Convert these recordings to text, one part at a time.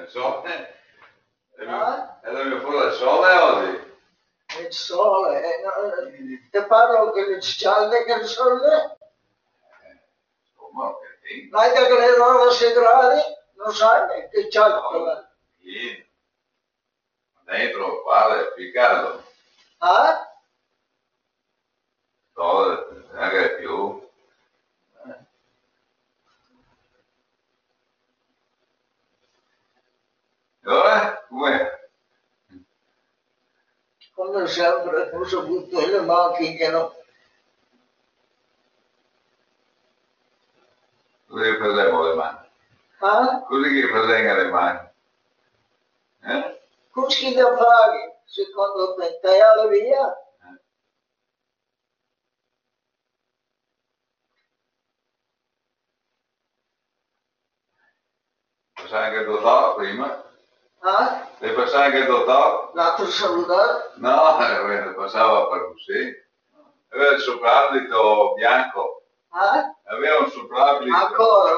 sole? Ah? È venuto fuori il sole oggi? Il sole, te parlo che le cialde che il sole, Insomma, perché? non che le 9 gradi, non sai che cialde. Sì. Dentro, qua, è più caldo. Ah? Sole, anche più. E ora? Com'è? Come sempre, ho saputo le macchine, no? Così che prendiamo le mani. Ah? Così che prendiamo le mani. Così da fare, secondo te, te alla via? Passare anche il dottore prima? Ah? Devi passare anche il dottore? L'altro salutare? No, passava per così. Aveva il soprabito bianco. Ah? Aveva un soprabito. Ancora?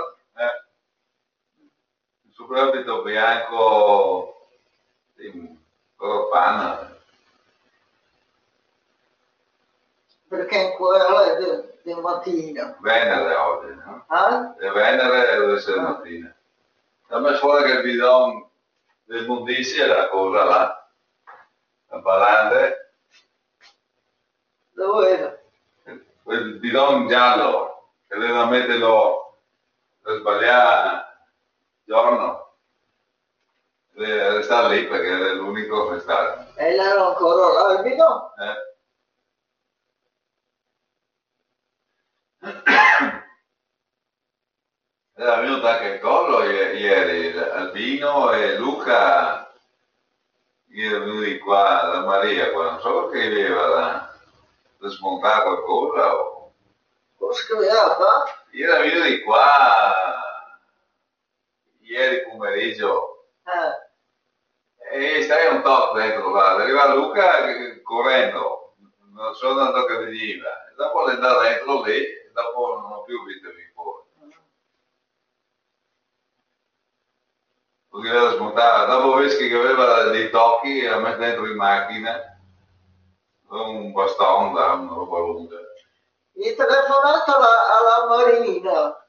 Un soprabito bianco di color panna. Perché in quella è di mattina. Venere oggi, no? Ah? E Venere deve essere mattina. Ha messo fuori che il bidon del Mondizia era cosa là. La ballante. Dove era? Quel bidon giallo che doveva metterlo per sbagliare giorno. Deve restare lì perché è l'unico che sta. E l'era ancora là il bidone? Era venuto anche il collo ieri, Albino e Luca, erano venuti qua da Maria, qua, non so che aveva da smontare qualcosa. Cosa che aveva fatto? Era venuti qua ieri pomeriggio e stai un po' dentro là, arriva Luca correndo, non so tanto che veniva, e dopo è andato dentro lì, e dopo non ho più visto fuori. Perché aveva smontato, dopo vedi che aveva dei tocchi a mettere dentro in macchina, un bastone da una roba lunga. Gli telefonato alla Marina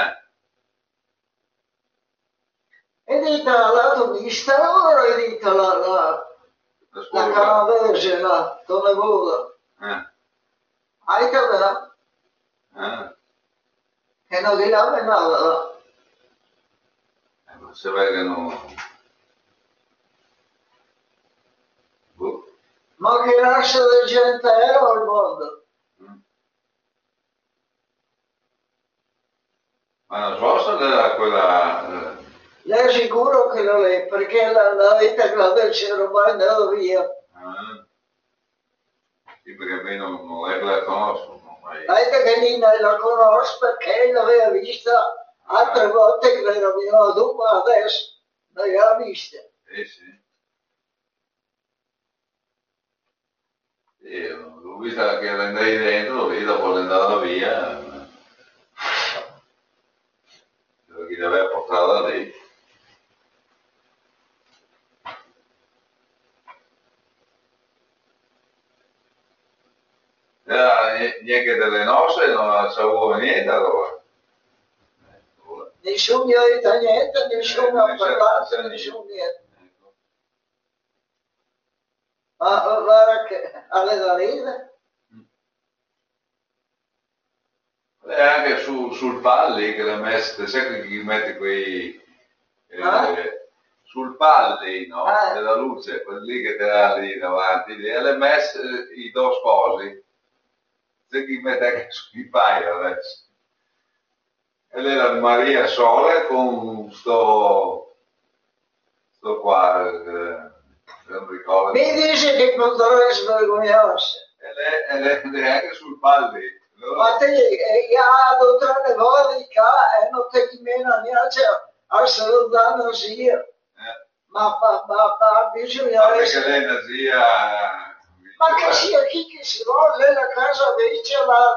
e dite all'autovista o è dite la canavese, la Tonevola. Hai capito? Che non gli dava nada. Se vede che non... Ma che razza di gente era al mondo? Ma non so se era quella... Lei è sicuro che non è, perché la vita che la c'era mai andata via. Sì, perché a me non è che la conosco. La vita che lì non la conosco perché l'aveva vista altre volte che l'era venuta dopo, adesso non l'aveva vista. Sì. Sì, l'ho vista che andai dentro, lì dopo è andata via. Chi l'aveva portata lì. Niente delle nostre, non sapevo niente allora. Nessuno mi ha detto niente, nessuno ha parlato, nessuno niente. Ma guarda che alle da ridere. E anche sul palli che l'ha messo, sai che mette quei... sul palli, no? Della luce, quelli che te l'ha lì davanti, e l'ha messo i due sposi. Sai chi mette anche sui paio adesso. E lei era Maria Sole con sto qua, non ricordo. Mi dice che non dovresti vergognarsi. E lei anche sul palli. Ma te, ja, do tre vodika, eno te imena neće, a se dana sia. Ma bisogna perché lei è zia... Ma che sia chi che si vuole, la casa invece là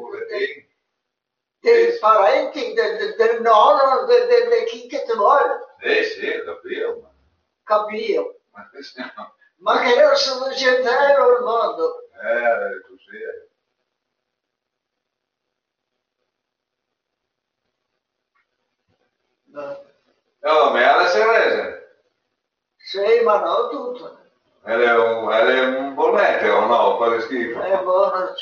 dei parenti, del nonno, di chi che ti vuole. Sì, lo capivo. Capio. Sì, no. Ma che io sono centrale al mondo. Così. No. No, ma alla cerveza. Sì, ma non tutto. È un bonete o no? Fa schifo. È buono.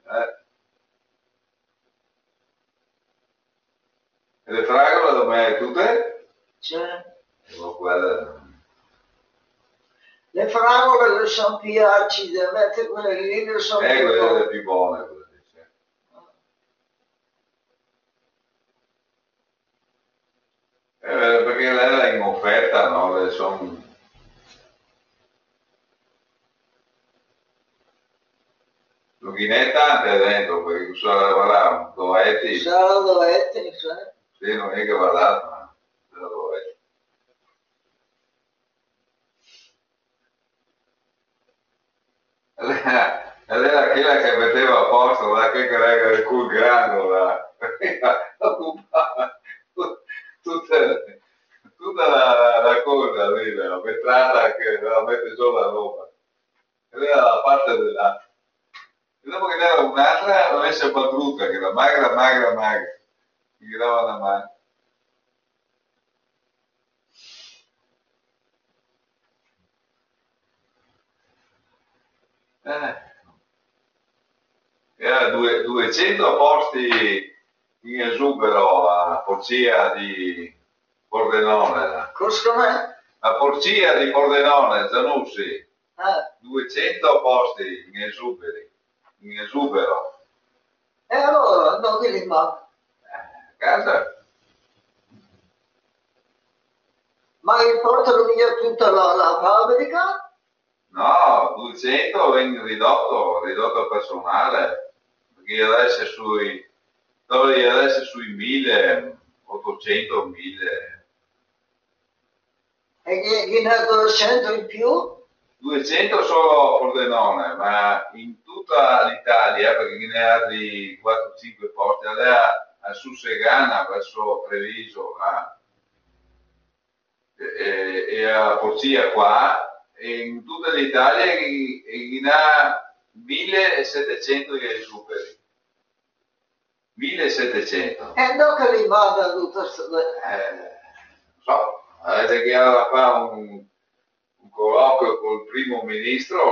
E le fragole dove tutte? Cioè, Guarda. le fragole sono più acide, mentre quelle lì sono più Quelle buone. più buone, quelle lì, sì. Perché lei era in offerta, no? Le sono... Lughinetta anche dentro, perché bisogna lavorare, dovetti. Sarà dovete, cioè. Sì, non è che guardate, ma dovetti. Ed era quella che metteva a posto, la che era il cul grande, occupava tutta la cosa lì, la vetrata che la mette giù la roba. Ed era la parte dell'altra. E dopo che n'era un'altra, la messa Badruca, che era magra, magra, magra, che gli dava una mano. Era 200 posti in esubero a Porcia di Pordenone. Cos'è? A Porcia di Pordenone, Zanussi, 200 posti in esubero. E allora, non ti rimane. Casa? Ma li portano via tutta la fabbrica? No, 200 viene ridotto personale, perché adesso sui 1800, 1000. E chi ne ha 200 in più? 200 solo a Pordenone, ma in tutta l'Italia, perché ne ha altri 4-5 posti, allora a Sussegana verso Treviso là, e a Porcia qua, e in tutta l'Italia ne ha 1700 di esuberi. 1700. E non che li manda tutta questa... Non so, avete che alla fa un colloquio col primo ministro,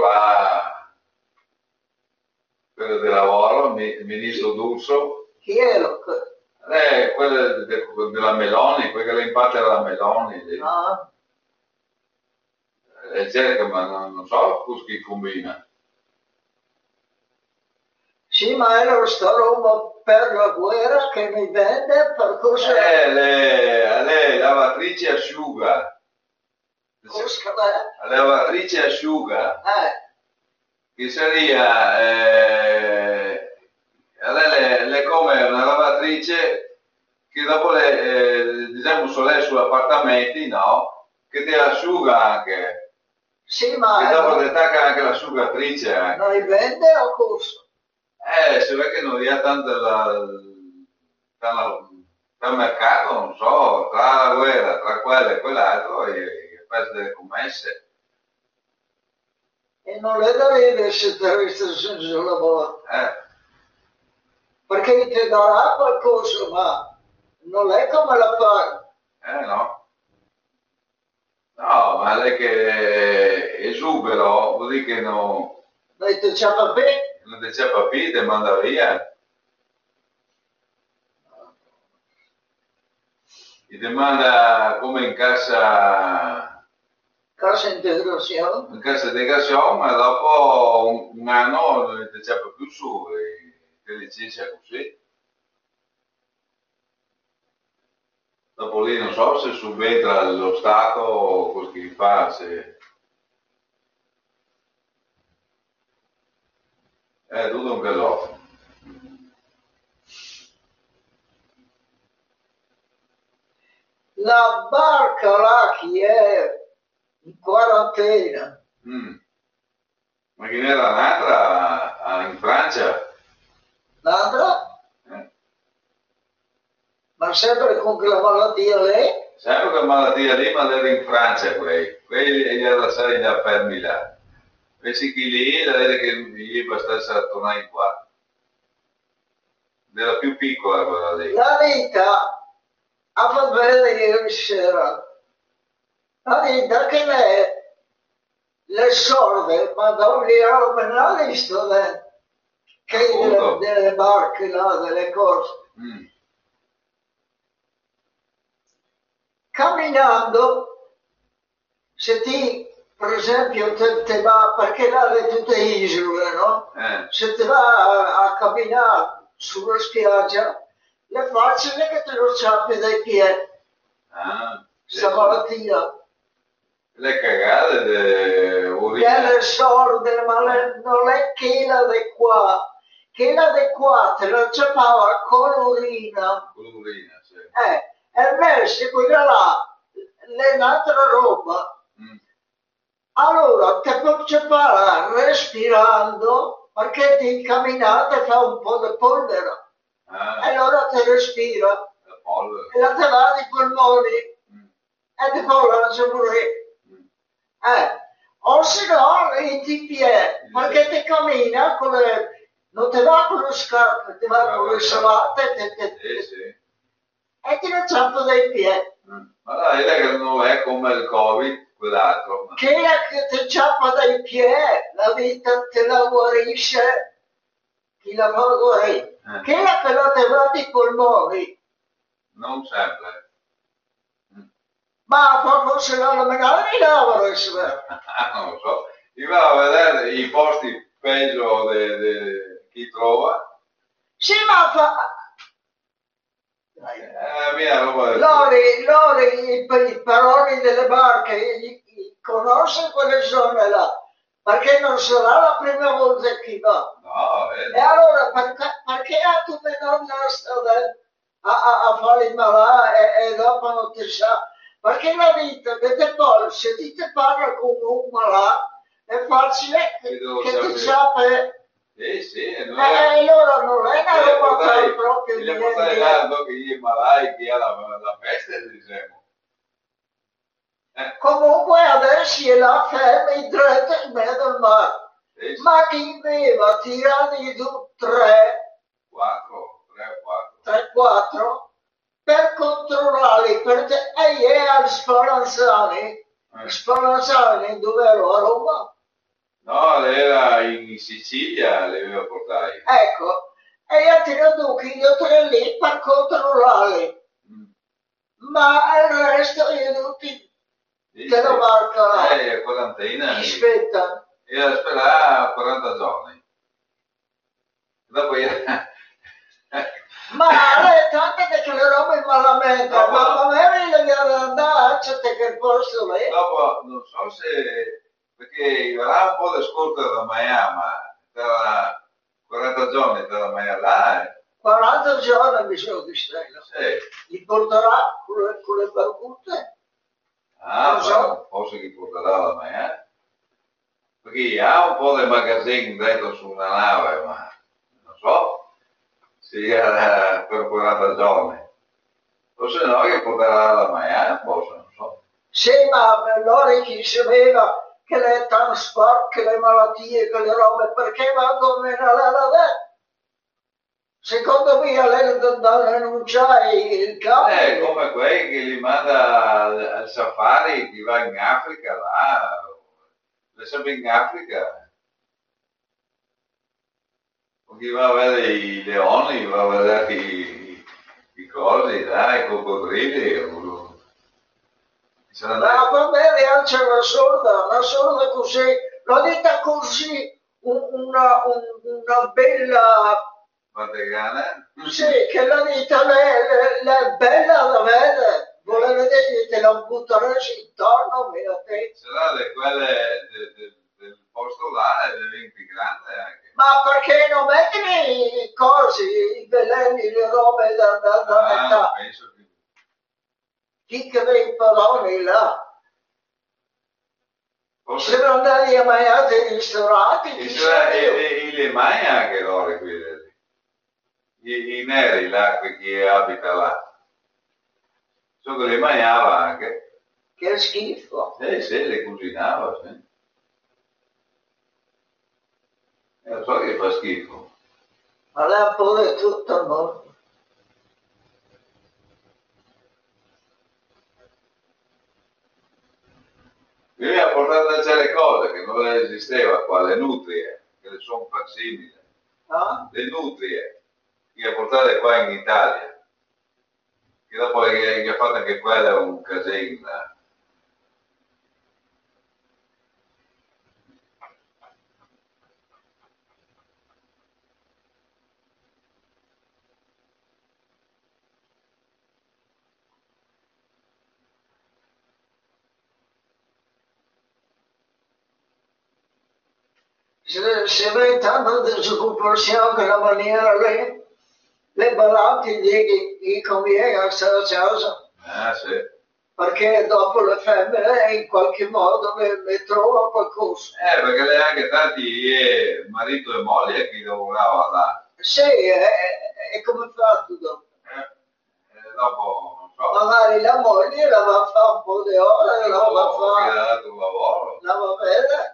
quello del lavoro, il ministro D'Urso. Chi era? Quella della Meloni, quella che le imparte la Meloni. No. Cerca, ma non so chi combina. Sì, ma era sta roba per la guerra che mi vende per cosa... Le lavatrici asciuga. Cosa La lavatrice asciuga. Che sarebbe le come una lavatrice che dopo diciamo sono su appartamenti, no? Che ti asciuga anche. Sì, ma... E dopo ti attacca anche l'asciugatrice anche. Non li vende o cosa? Si vede che non ha tanto dal mercato, non so, tra la guerra, tra quello e quell'altro, e perde delle commesse. E non le devi se te registrazioni sul lavoro. Perché ti darà qualcosa, ma non è come la paga. No. No, ma lei che esubero, vuol dire che non... Non ti c'è papà? Non ti c'è papà, ti manda via. Ti demanda come in cassa... Cassa integrazione? In cassa integrazione, ma dopo un anno non ti c'è più su, e ti licenzia così. Dopo lì non so se subentra lo Stato o quel che fa, se... tutto un casotto. La barca là chi è in quarantena. Ma che n'era un'altra in Francia? L'altra? Ma sempre con quella malattia lei? Sempre quella malattia lì, ma era in Francia quelli erano stati già fermi là. Pensi che lì, la vede che gli basta tornare qua. Era più piccola quella lì. La vita ha fatto vedere ieri sera. La vita che le sorde, ma da un livello penale visto che delle barche là, delle corse. Camminando, se ti, per esempio, te va, perché là è tutte isole, no? Se ti va a camminare sulla spiaggia, è facile che te lo ciappi dai piedi. Questa malattia. Le cagate delle sorde, ma non è quella di qua. Quella di qua te la ciappava con l'urina. Con l'urina, sì. E invece quella là è un'altra roba. Allora te puoi ciappare respirando perché ti camminate fa un po' di polvere. E allora ti respira. La polvere. E la te va di polmoni. E ti fa la pure. O se no in piedi, perché ti cammina con le, non ti va con le scarpe, ti va con le salate e ti ciappa dai piedi. Ma dai, che non è come il Covid, quell'altro. Che è che ti ciappa dai piedi, la vita te la guarisce, chi la fa guarire. Che è che non ti va di polmoni. Non sempre. Ma forse non me ne lavoro, non lo so. Io vado a vedere i posti peggio di chi trova. Sì, ma mia roba Lori, i paroli delle barche, conosce quelle zone là, perché non sarà la prima volta che va. No, E allora, perché tu non a fare il malà e dopo non ti sa? Perché la vita, vedete poi, se ti parla con un malà, è facile che ti sappia. Sì, allora non è una roba proprio di portare là che gli malai, chi ha la peste, diciamo. Comunque adesso è la ferma in dritto in mezzo al mare. Ma chi aveva tirati giù 3-4 per controllarli, perché è al Spallanzani dove ero a Roma. No, era in Sicilia, le aveva portati. Ecco, e io tirato io 3 lì per controllarli. Ma il resto è tutti della barca là. Quarantina. Aspetta. E aspettare 40 giorni. Dopo ma tante che le robe malamente, ma magari le andare a che posto lì. Dopo, non so se, perché avrà un po' di scorta da Miami, tra 40 giorni da Miami là. 40 giorni bisogna di stella. Sì. Li porterà con le barbute? Non so. Forse li porterà da Miami. Perché ha un po' di magazzini dentro su una nave, ma non so. Sia per 40 giorni. O se no che porterà la Miami, forse, non so. Sì, ma allora chi sapeva che le trasport, che le malattie, che le robe, perché va a dormire alla secondo me lei da denunciare il capo. Come quelli che li manda al safari, che va in Africa, là, è sempre in Africa. Chi va a vedere i leoni, va a vedere i cosi, i coccodrilli. Ma va bene, c'è una sorda così, l'ho detta così, una bella. Vaticana? Sì, che la dita è bella da vedere, vuole vedere che la butteresti intorno, mira te. Sarà di quelle del posto là, è più grande anche. Ma perché non mettono i cosi, i veleni, le robe da metà? Penso che... Chi che vede i palloni là? Se non andati a mangiare ai ristoranti, e le mai anche loro qui, i neri là, chi abita là. So che le mangiava anche. Che schifo. Sì, le cucinava, sì. Lo so che fa schifo. Ma lei ha pure tutto il mondo. Lui mi ha portato a delle cose che non esisteva qua, le nutrie, che le sono facsimili. Ah? Le nutrie, che ha portate qua in Italia. Che dopo che ha fatto anche quella un casino. Se noi tanto ci comportiamo in una maniera lì, le balanti gli conviene a questa cosa. Ah, sì. Perché dopo le femmine in qualche modo ne trova qualcosa. Perché lei ha anche tanti marito e moglie che lavorava là. Sì, e come fa tu dopo? Dopo, non so. Magari la moglie la va a fare un po' di ore, la va a fare. Che ha dato un lavoro. La va a vedere.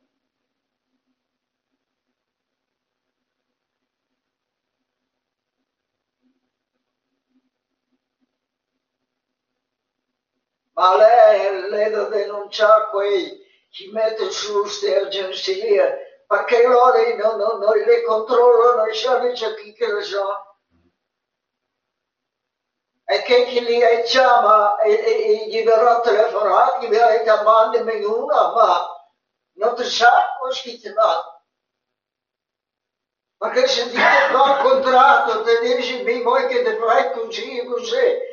Ma lei da denunciare quei chi mette su queste agenzie perché loro non le controllano, non sanno chi che le sono. E che chi li chiama e gli verrà telefonato, gli verrà chiamando una, ma non ti sa come si chiama. Perché se ti fa il contratto, ti dici mi vuoi che ti fai così e così,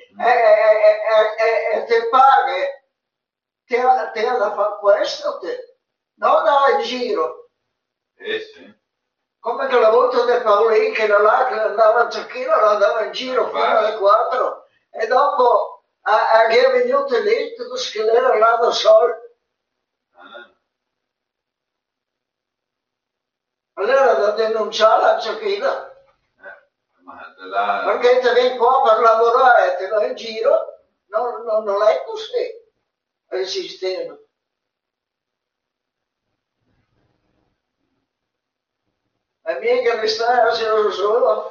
e ti paghi, te da fare questo, non da in giro. Sì. Come che la volta del Paolini che era là, che andava a Ciacchino, andava in giro fino alle 4 e dopo che è venuto lì, tutto che era là da solo. Allora da denunciare a Ciacchino. Perché te vieni qua per lavorare, te vai in giro, non è così il sistema. E mica ne stai a solo.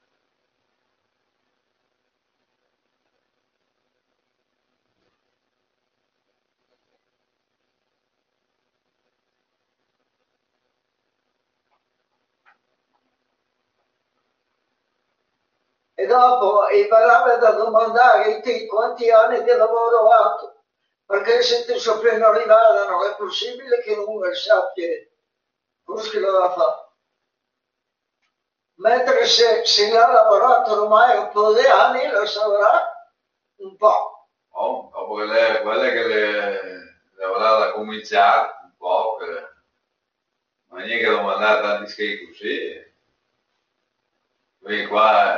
E dopo imparava da domandare te quanti anni di lavoro ho fatto, perché se ti sono appena arrivata non è possibile che uno sappia cosa lo va a fare. Mentre se l'ha lavorato ormai un po' di anni lo saprà un po'. Oh, dopo quelle che le avrà da cominciare un po', ma niente che domandare tanti schemi così. Quindi qua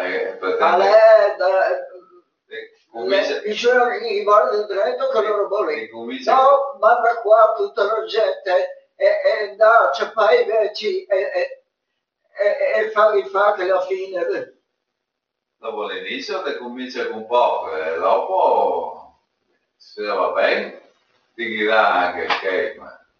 Diceva che gli guarda il dritto che loro vogliono. No, manda qua tutta la gente e da c'è poi invece e fa che la fine. Dopo l'inizio ti comincia con poco, e dopo se va bene ti dirà anche che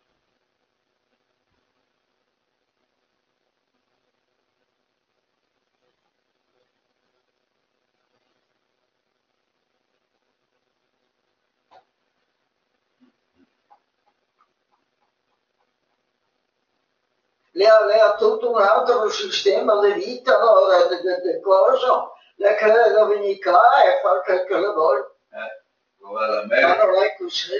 Lei ha tutto un altro sistema di vita, no? di cosa, lei crea venire qua e fa quel che le vuole. Ma non è così.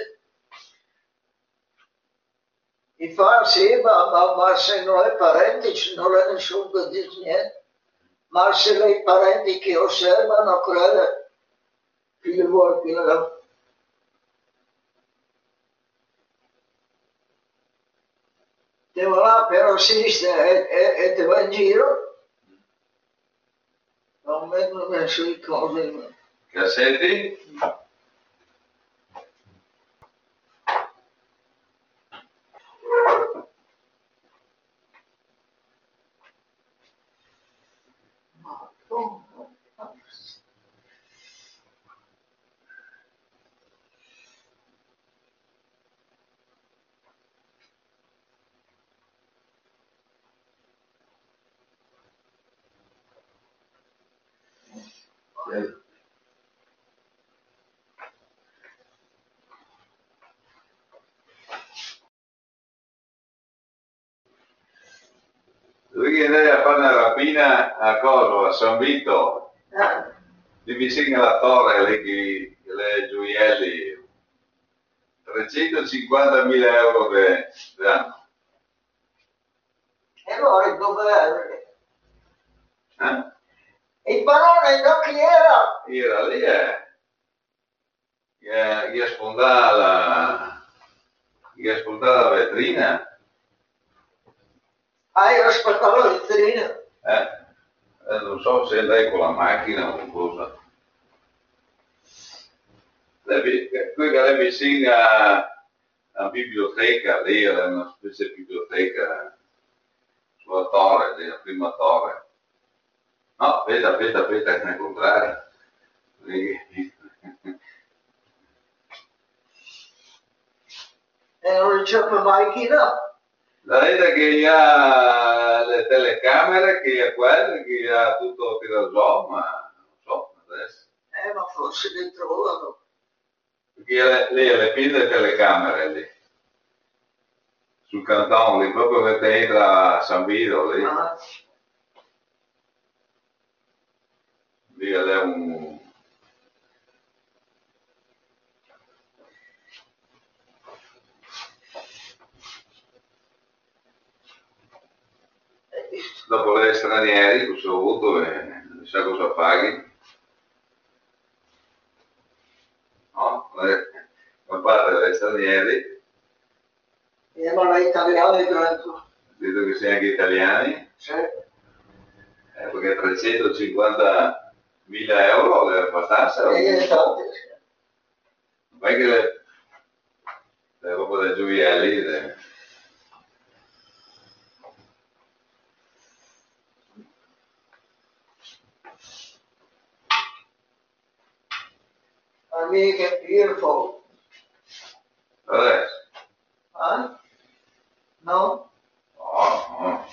Infatti sì, ma se non è parente non è nessuno che dice niente. Ma se le parenti che osservano, credo che gli vuole che le te va là per assistere e te va in giro, non mettono sui cose. Cassetti? Lui che andava a fare una rapina a Coso, a San Vito, lì vicino alla torre, lì, le gioielli, 350.000 euro di anno. E allora dove era? Il barone da chi era? Era lì, gli ha sfondato la vetrina. Ah, io aspettavo la vetrina. Non so se lei con la macchina o cosa. Qui è vicino a biblioteca, lì è una specie di biblioteca sulla torre, lì, la prima torre. No, aspetta, che è il contrario. E non c'è più macchina? La vede che ha le telecamere, che ha quelle, che ha tutto tirato, ma non so adesso. Ma forse li trovano. Perché lì è le piene telecamere lì. Sul cantone lì, proprio che te entra a San Vito lì. Lì è un... Dopo le stranieri, cosa ho avuto e non sa cosa paghi. No? Da parte degli stranieri. Ma noi italiani dentro. Vedo che siamo anche italiani. Sì. Perché 350.000 euro è abbastanza. Esatto. Non è che le robe dei gioielli. I make it beautiful. Adesso? Huh? No? No.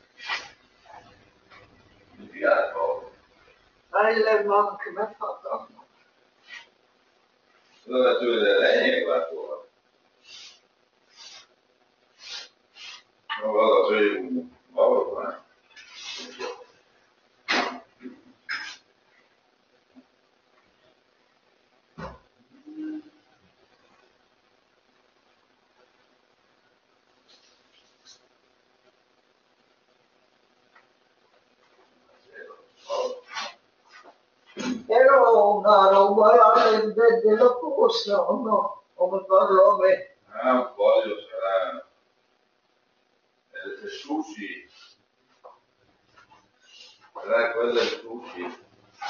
Mi piace proprio. Le manca che mi ha fatto. Dove faccio vedere lei guarda. Non vado a fare un povero, Era una roba della posta, no? Come parlo a me. un foglio sarà il sushi. Sarà quello del sushi.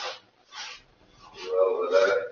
Devo vedere.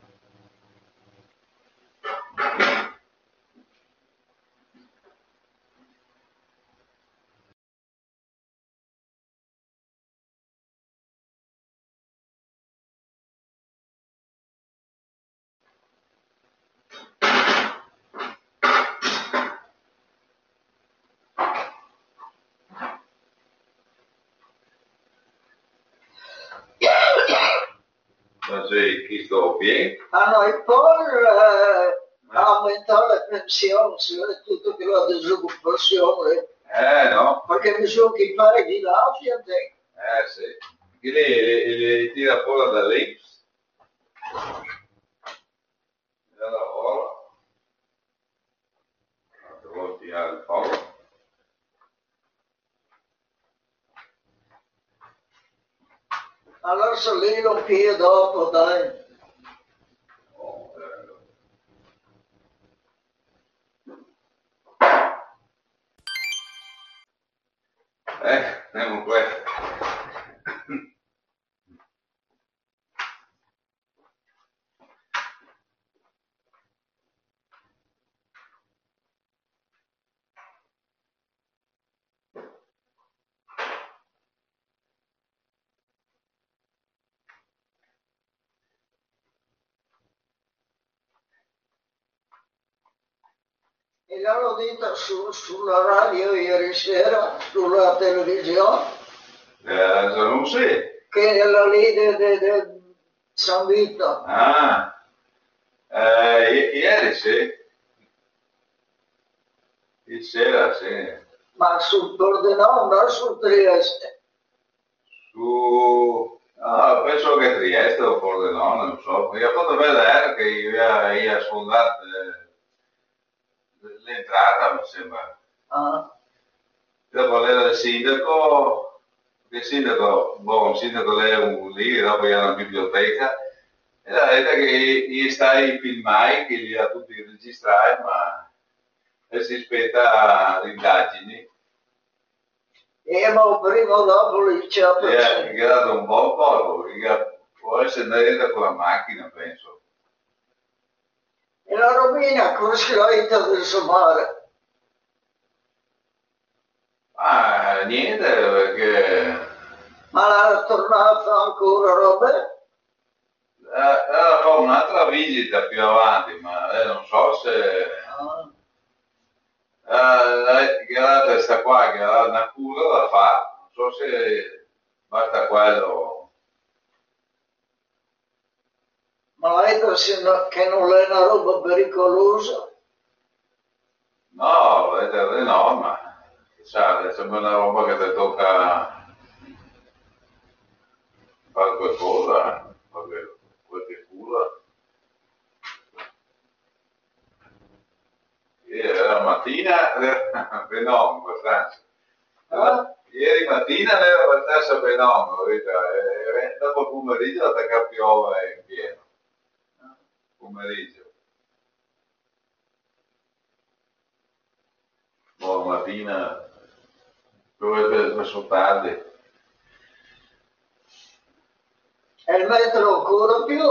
Non sei chi sto bien? Ah no, e poi aumentare la pensione, tutto che la disoccupazione. No. Perché bisogna che paghi l'Afia, Sì. Chi li tira fuori dall'Inps? Da lavoro. Devo tirare il fuoco. Allora se lì lo pia dopo, dai. Andiamo questo. E l'hanno detto sulla radio ieri sera, sulla televisione, Non sì. che la lì San Vito. Ieri sì. Ieri sera sì. Ma sul Pordenone, non sul Trieste. Penso che Trieste o Pordenone, non so. Mi ha fatto vedere che io sfondato l'entrata, mi sembra. Dopo era il sindaco, il sindaco lei è lì, dopo era una biblioteca, e ha detto che gli stai filmai, che li ha tutti registrati, ma si aspetta le indagini. Ma prima o dopo li c'è Gli ha dato un buon colpo, può essere andata con la macchina, penso. E la Romina come si laita del mare? Niente, perché... Ma l'ha tornata ancora roba? Fa un'altra visita più avanti, ma non so se... questa qua che ha una cura da fare, non so se basta quello. Ma lei che non è una roba pericolosa? No, no, ma chissà, sembra una roba che ti tocca fare qualcosa, qualche cura. La mattina fenomeno abbastanza. Ieri mattina era abbastanza fenomeno, dopo il pomeriggio attacca piove in pieno. Pomeriggio. La mattina piove verso tardi. E il metro ancora più?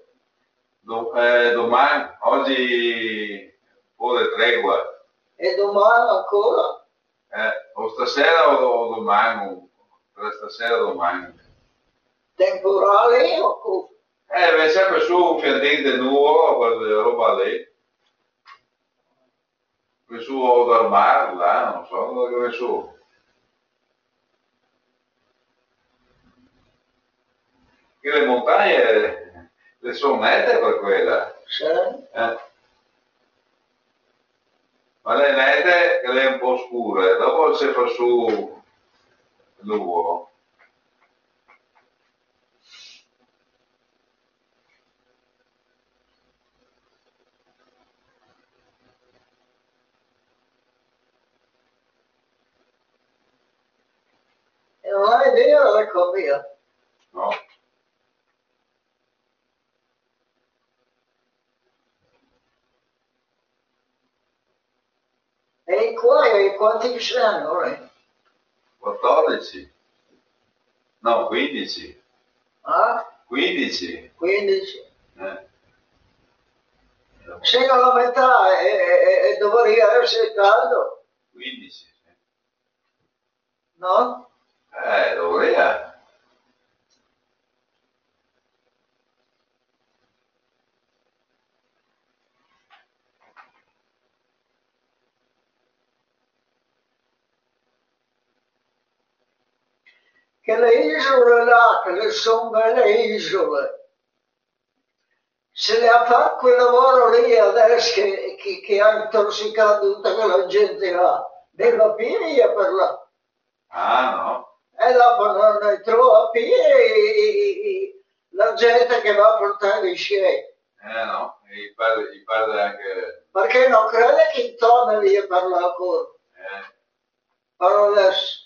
Domani, oggi un po' di tregua. E domani ancora? O stasera o domani, tra stasera o domani. Temporale o? È sempre su un fiandente nuovo, quella roba lì. Su o dal mare, là, non so dove su. Che le montagne le sono nette per quella. Sì. Ma le nette che le è un po' scure, dopo si fa su l'uovo. E non hai idea dell'economia? No. E qua quanti sono? 14. No, 15. 15. 15. Se non la metà e dovrebbe essere caldo? 15. No? Dovrebbe. Che le isole là, che sono belle isole, se le ha fatto quel lavoro lì adesso che ha intossicato tutta quella gente là, deve piglia per là. No. E dopo non ne trova più la gente che va a portare i sci. No, gli perde anche... Perché non crede che torna lì a parlare ancora. Però adesso...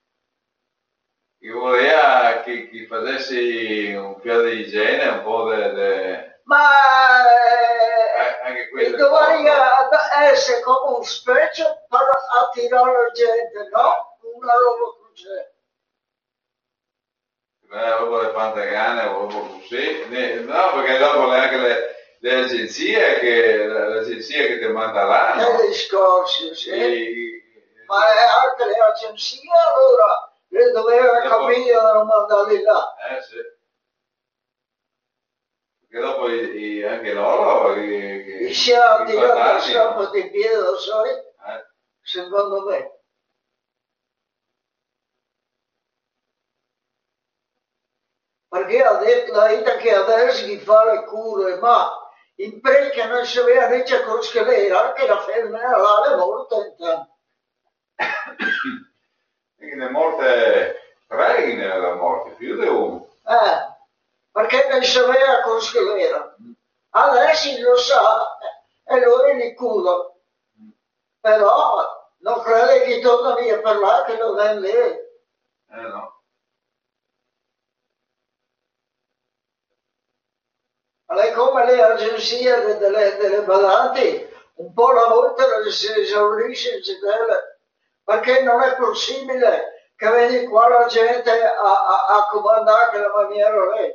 Io vorrei che facessi un po' di igiene, un po' di... Ma anche quello dovrebbe essere come un specchio per attirare la gente, no? Una roba così. Una roba di Pantagane, roba così. No, perché dopo anche le agenzie l'agenzia che ti manda là, no? Nei discorsi, sì. Ma anche le agenzie allora le doveva capire non mandarli là. Sì. Perché dopo anche loro... I sciati hanno troppo di piede, lo sai? Secondo me. perché ha detto la vita che adesso gli fa le cure, ma in che non si vede invece con scalera che la femmina là è morta intanto. Ne morte, 3 ne era morte, più di uno. Perché non si vede con scalera. Adesso lo sa e lui li cura. Però non crede che torna via per là che lo vende. No. È come le agenzie delle badanti, un po' la volta si esaurisce, perché non è possibile che vedi qua la gente a comandare la maniera lì.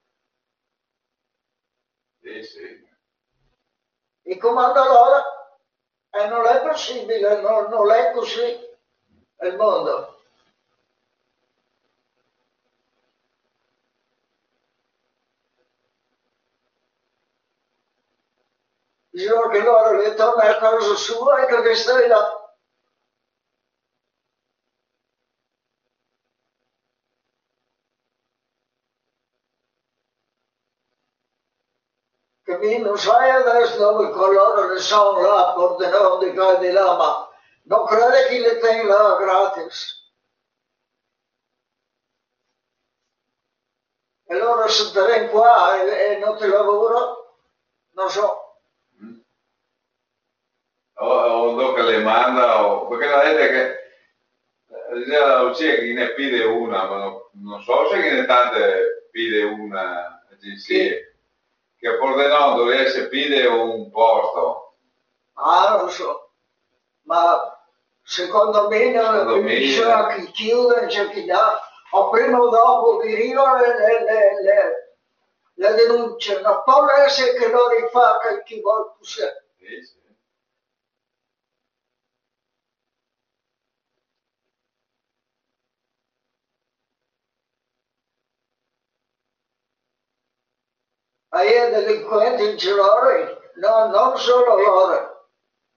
Sì. E comanda loro e non è possibile, non è così il mondo. Bisogna che loro ritornano a casa sua e che stai là. Che non sai adesso dove coloro ne sono là, porterò di qua e di là, ma non crede che le tenga là gratis. E loro se te vengono qua e non ti lavoro, non so. O dopo le manda, perché la gente che la lucia che ne pide una, ma non so se ne tante pide una agenzia, che a Pordenone dovesse pide un posto. Non so, ma secondo me bisogna che chiudere, c'è chi dà, o prima o dopo vi arrivano le denunce, non può essere che lo rifà chi vuole così. Sì. Ma io delinquenti in celare, no, non solo loro,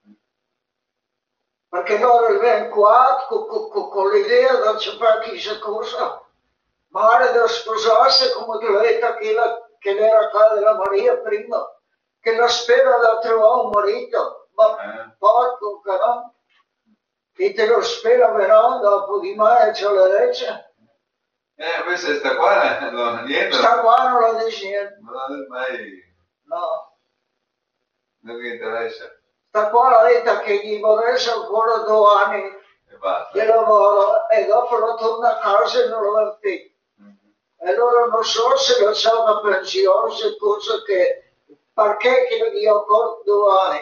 perché loro vengono qua con l'idea di non sapere chissà cosa, magari da sposarsi come Glorietta che era qua della Maria prima, che la spera da trovare un marito, ma porco che no, che te lo spera però dopo di mai c'è la legge. Questa sta qua, no, niente. Sta qua non la dice niente. Non è mai. No. Non mi interessa. Sta qua la vita che gli vorresti ancora 2 anni di lavoro e dopo lo torna a casa e non lo va più. E allora non so se lo sa una pensione, se cosa che, perché che gli ho ancora 2 anni.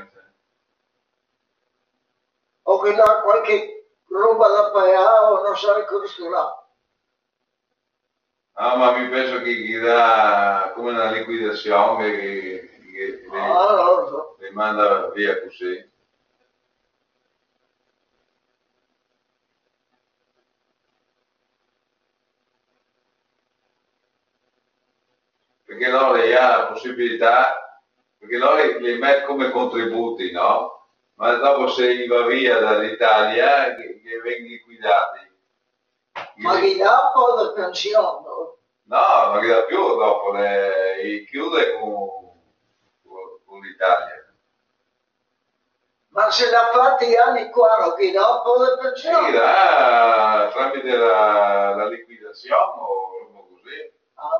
O che dà qualche roba da pagare o non sai cosa là. Ma mi penso che gli dà come una liquidazione che non lo so. li manda via così. Perché loro gli ha la possibilità, perché loro li mette come contributi, no? Ma dopo se gli va via dall'Italia che vengono liquidati. Ma gli dà un po' di pensione? No, non gli dà più dopo, li chiude con l'Italia. Ma se l'ha fatti anni qua non gli dà un po' di pensione? Gli dà tramite la liquidazione o roba così.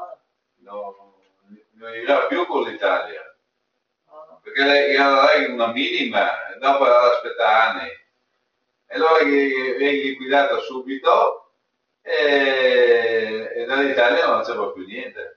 Non gli dà più con l'Italia. Perché lei è una minima e dopo aspetta anni. E allora viene liquidata subito e dall'Italia non c'è più niente.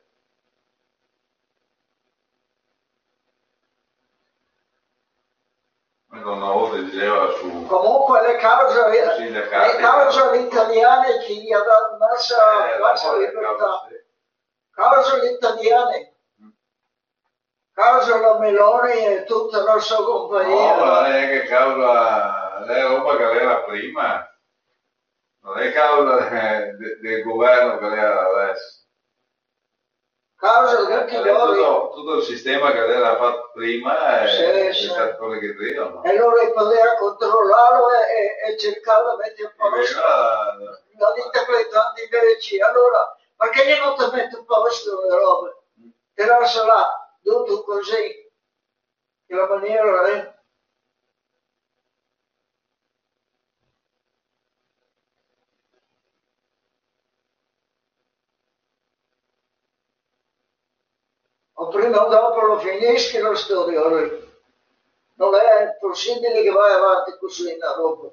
Una volta diceva su... Comunque le cause italiane che gli ha dato massa libertà. Cause italiane. Causa la Meloni e tutta la sua compagnia. No, non è che causa, è roba che era prima, non è causa del governo che era adesso. Causa anche loro. Tutto il sistema che era fatto prima è stato quello che prima. E allora poteva controllarlo e cercare di mettere a posto la vita per tanti invece. Allora, perché io non ti metto a posto le robe? Te lascio là, tutto così, in la maniera è. O prima o dopo lo finisci la storia, non è possibile che vai avanti così una roba.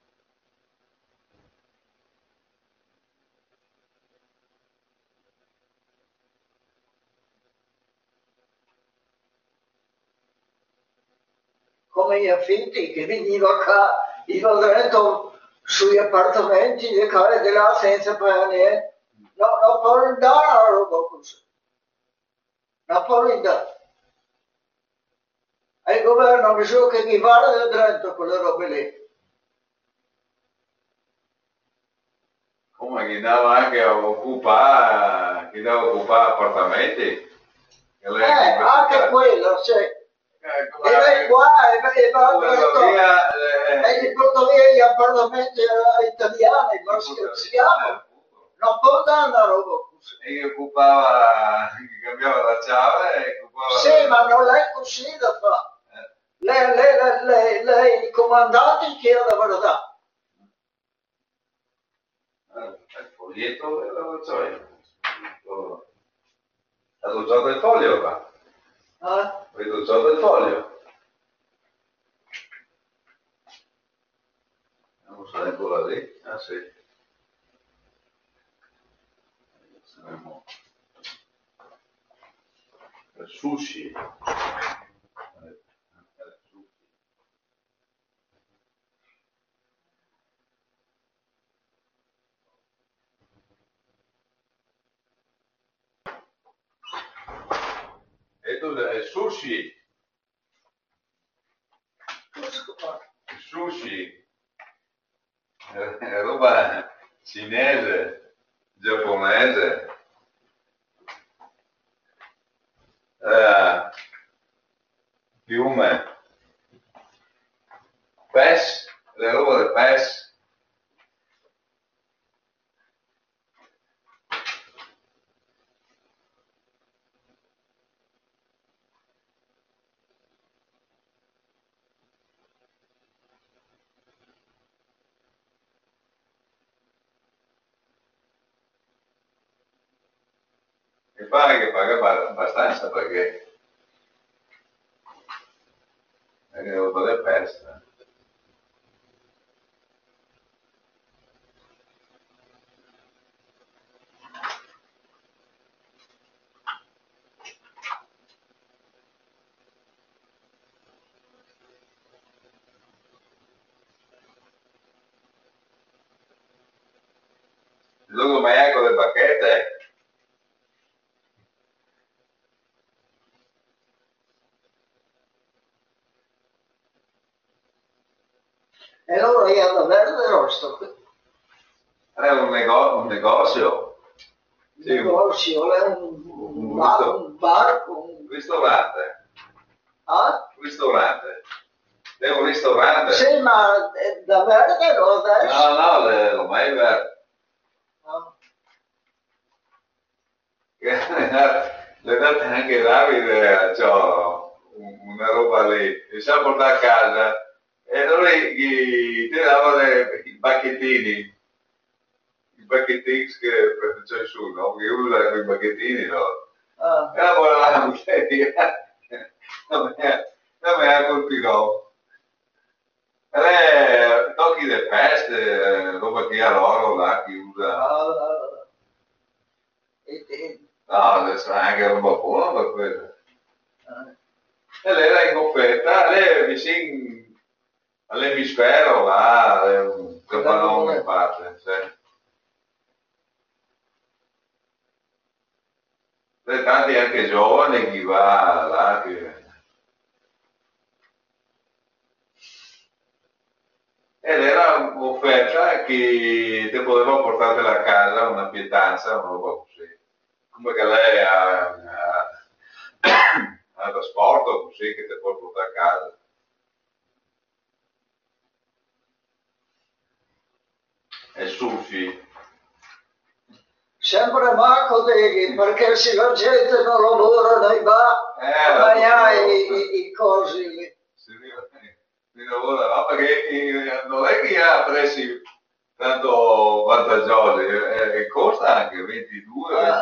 Come gli affitti che veniva qua, iva dentro sugli appartamenti e cose di là senza pagare, no, non può dare la roba così, non può dare. E il governo ha bisogno che chi guarda dentro quelle robe lì. Come chi dava anche a occupare, chi dava a occupare appartamenti? Anche quello, cioè. E lei qua e va e gli porta via gli appartamenti italiani, ma scherziamo, non può dare una roba così. E che occupava, che cambiava la chiave e occupava... Sì, ma non è così da fare. Lei, il comandante chi ha da guardare? Il foglietto lo so io. Hai usato il foglio qua? Avete usato il foglio? Non so ancora lì. Ah sì. Sushi. E tu sushi. Sushi. È roba cinese, giapponese. Piume. PES, le roba del PES. Mi pare che paga abbastanza perché è roba del PES. Il logo maiaco del bacchette. E allora io da verde rosto. È un negozio. Sì, un negozio, è un bar, un ristorante. Ah? Ristorante. È un ristorante. Sì, ma da verde o adesso? No, lo mai verde. No. Le date anche Davide, cioè, una roba lì, mi sa portare a casa e allora gli tirava i bacchettini che c'è su, no? Che usa quei bacchettini, no? E la buona la non mi ha colpito. Tocchi del peste, roba che ha loro là, chi usa. No, adesso è anche roba buona per quello. E lei era in offerta, lei è vicino all'emisfero, là, è un capannone in parte. Cioè. E tanti anche giovani chi va là. Ed era un'offerta che te poteva portartela a casa, una pietanza, una roba così. Come che lei ha trasporto così che te può portare a casa. E sushi. sempre Marco Deghi, perché se la gente non lavora nei bar, non hai i cosi lì. Si lavora, no? Perché non è che ha prezzi tanto vantaggiosi, costa anche 22.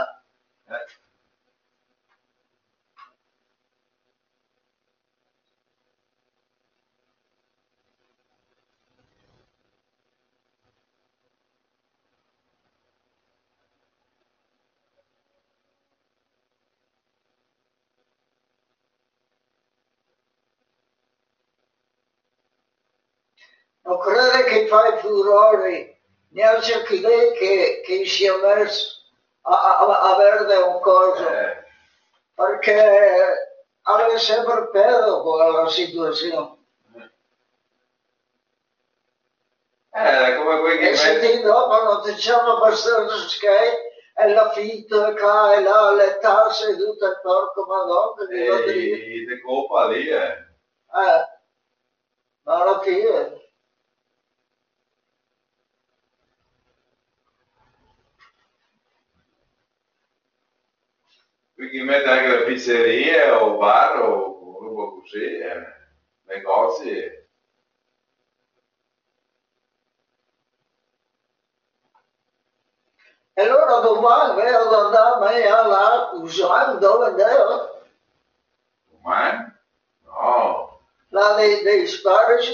Non crede che fai furori, neanche chi lei che sia messo a verde un coso, perché aveva sempre pedo quella situazione. Come quei che... E se dopo non diciamo per che è la fitta, e là, le tasse, tutto il porco madonna. E di colpa lì, ma alla fine... Quindi mette anche le pizzerie o bar o roba così, negozi. E allora domani vedo andare là, usando dove devo? Domani? No. Là dei sparaci?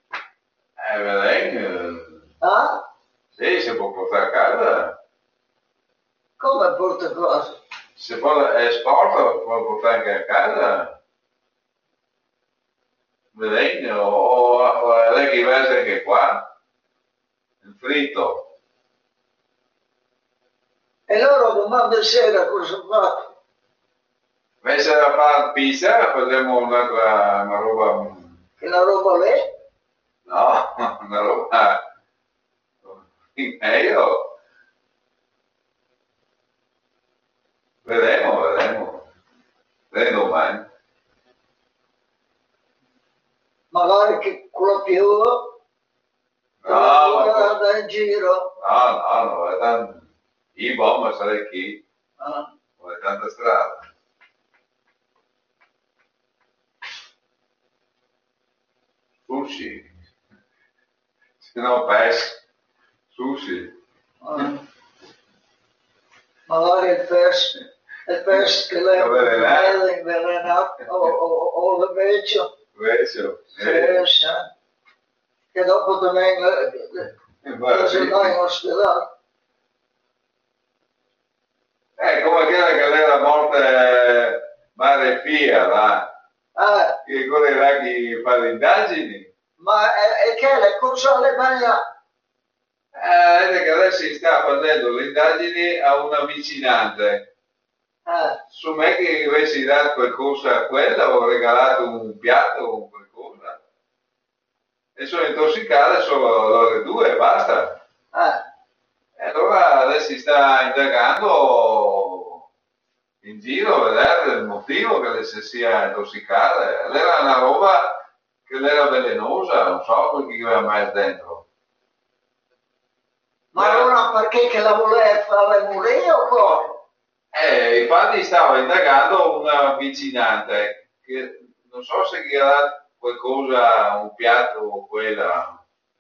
Vedendo. Ah? Sì, si può portare a casa. Come porta cosa? Se poi è sport, può portare anche a casa. Vedendo, o lei che veste anche qua. Il fritto. E loro domani sera cosa fanno? Invece da fare pizza, facciamo una roba... Che la roba lì? No, una roba in meglio. Vedremo. Vedremo domani. Magari che con la più andare in giro. No, è tanto. I bomba sarei qui. Non è tanta strada. Sushi. Se no pesce. Sushi. Magari il pesce che lei è invenenato o il vecchio. Sì. Che dopo te venga se vai in ospedale. Come quella che era morte Mare Pia, là. Che quello là che fa le indagini. Ma è che le cosa le mangia? Vede che adesso si sta facendo le indagini a una vicinante. Su me che avessi dato qualcosa a quella o regalato un piatto o qualcosa. E sono intossicate solo loro due, basta. E allora adesso si sta indagando in giro a vedere il motivo che le si sia intossicata. Era una roba che era velenosa, non so quel che aveva messo dentro. Ma allora perché che la voleva fare morire o come? Infatti stava indagando una vicinante che non so se gli ha dato qualcosa, un piatto o quella.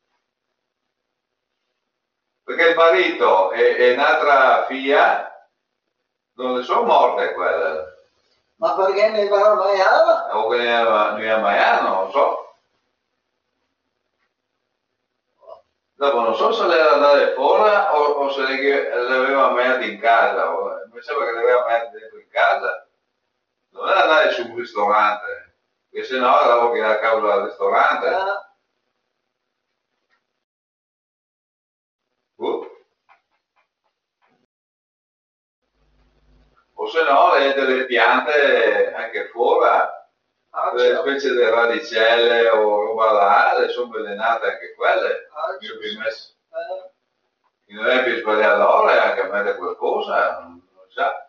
Perché il marito e un'altra figlia non le sono morte quelle. Ma perché ne va a Maiano? O che ne a Maiano, non so. Dopo non so se le era andate fuori o se le aveva messo in casa. Mi sembra che le aveva messo dentro in casa. Non era andare su un ristorante, perché se no era che era a causa del ristorante. O se no delle piante anche fuori, delle specie di radicelle o roba là, le sono avvelenate anche quelle. Chi non è più sbagliato l'ora e anche a mettere qualcosa, non sa.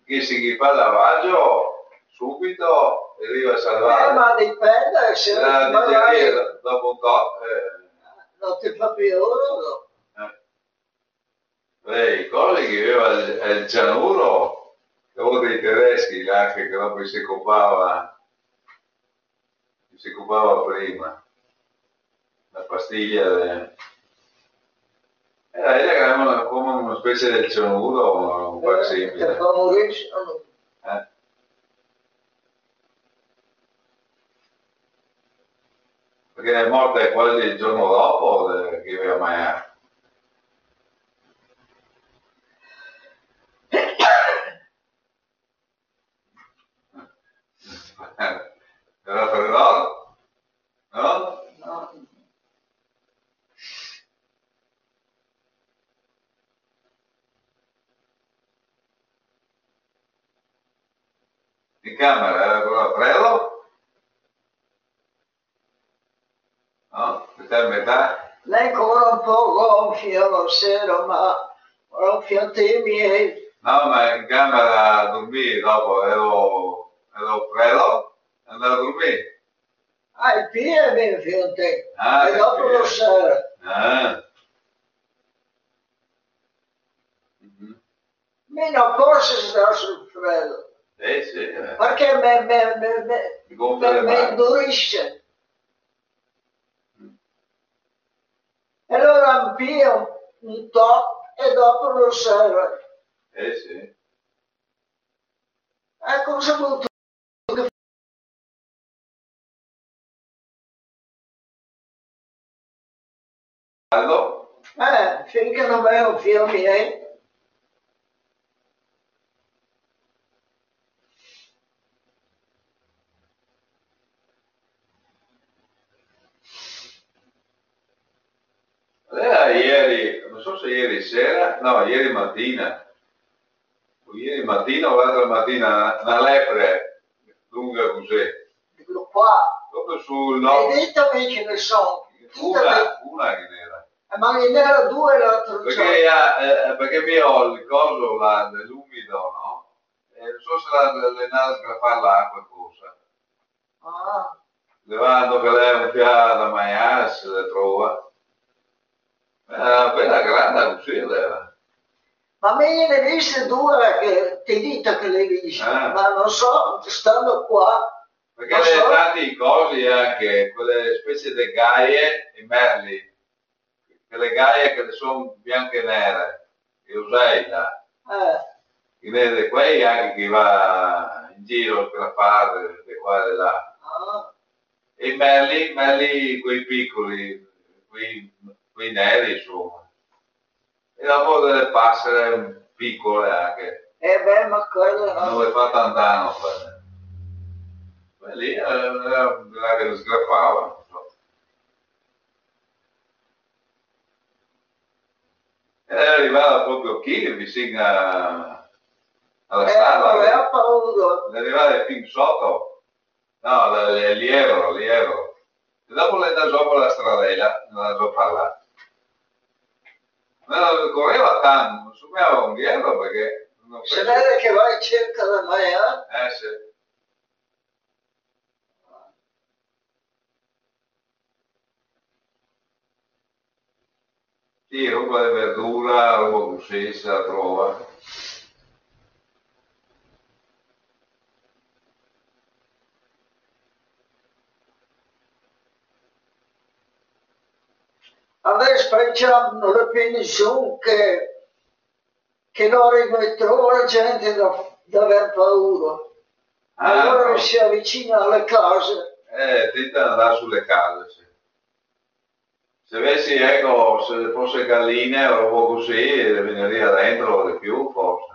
Chi si fa il lavaggio subito arriva a salvare. Ma dipende, se magari dopo un po'. Non ti fa più oro. I cose che aveva il cianuro, che uno dei tedeschi là, che dopo si occupava prima, la pastiglia. Era come una specie del cianuro, un po' simile. Che fa morire. Perché è morta quasi il giorno dopo che aveva mai. Era freddo? No? No. In camera era ancora freddo? No? Questa è a metà? Lei ancora un po' gonfia la sera, ma gonfia te miei. No, ma in camera a dormire dopo ero freddo, andavo a dormire. Il piede mi fiante. Ah, E dopo la sera. Meno forse sta sul freddo. Sì. Perché mi indurisce. E allora mi pio un top e dopo lo serve. Sì. Cosa vuol dire? Caldo? Finché non è un figlio miei. Ieri, non so se ieri sera, no, ieri mattina o l'altra mattina, una lepre lunga così. Dico qua. Proprio sul no. E ditemi che ne so. Una che nera. Ma ne era due l'altro giorno. Perché mi ho il coso là dell'umido, no? E non so se le nada a sgraffare l'acqua cosa. Levando che lei un piano da mangiare, se le trova. Bella grande così era. Ma me ne hai viste due che ti dico che le hai viste, ma non so, stando qua. Perché le tanti cosi anche, quelle specie di gaie e merli. Quelle gaie che sono bianche e nere, che usai là. Che vede quei anche che va in giro per fare di qua e di là. E i merli quei piccoli, quei neri insomma. E dopo delle passere piccole anche. Ma quello no. Non le fa tant'anno quelle. Lì era che le sgraffava. Era arrivata proprio qui, vicino alla strada. Aveva paura. È arrivata fin sotto. No, lievero. E dopo le andò sopra la stradella, non andò a là. Non correva tanto, non somigliava un lievero perché... Se vede che vai in cerca da me, sì. Sì, roba di verdura, roba così, se la trova. Adesso facciamo le pensioni che non rimetterò la gente da aver paura. Allora no. Si avvicina alle case. Tenta di andare sulle case, sì. Se avessi, ecco, se fosse galline o roba così, veniva dentro di più, forse.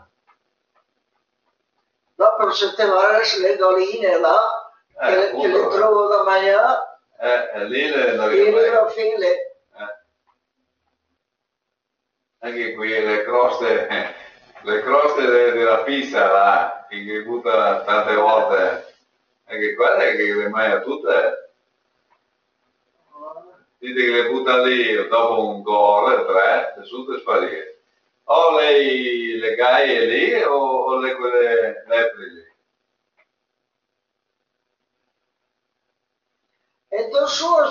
Dopo se te vai le galline là, che le trovo da mangiare, lì le file. Anche qui le croste della pizza là, che butta tante volte, anche quelle che le mangia tutte. Dite che le butta lì dopo un gol, 3, e tutte sparire. O le gaie lì o quelle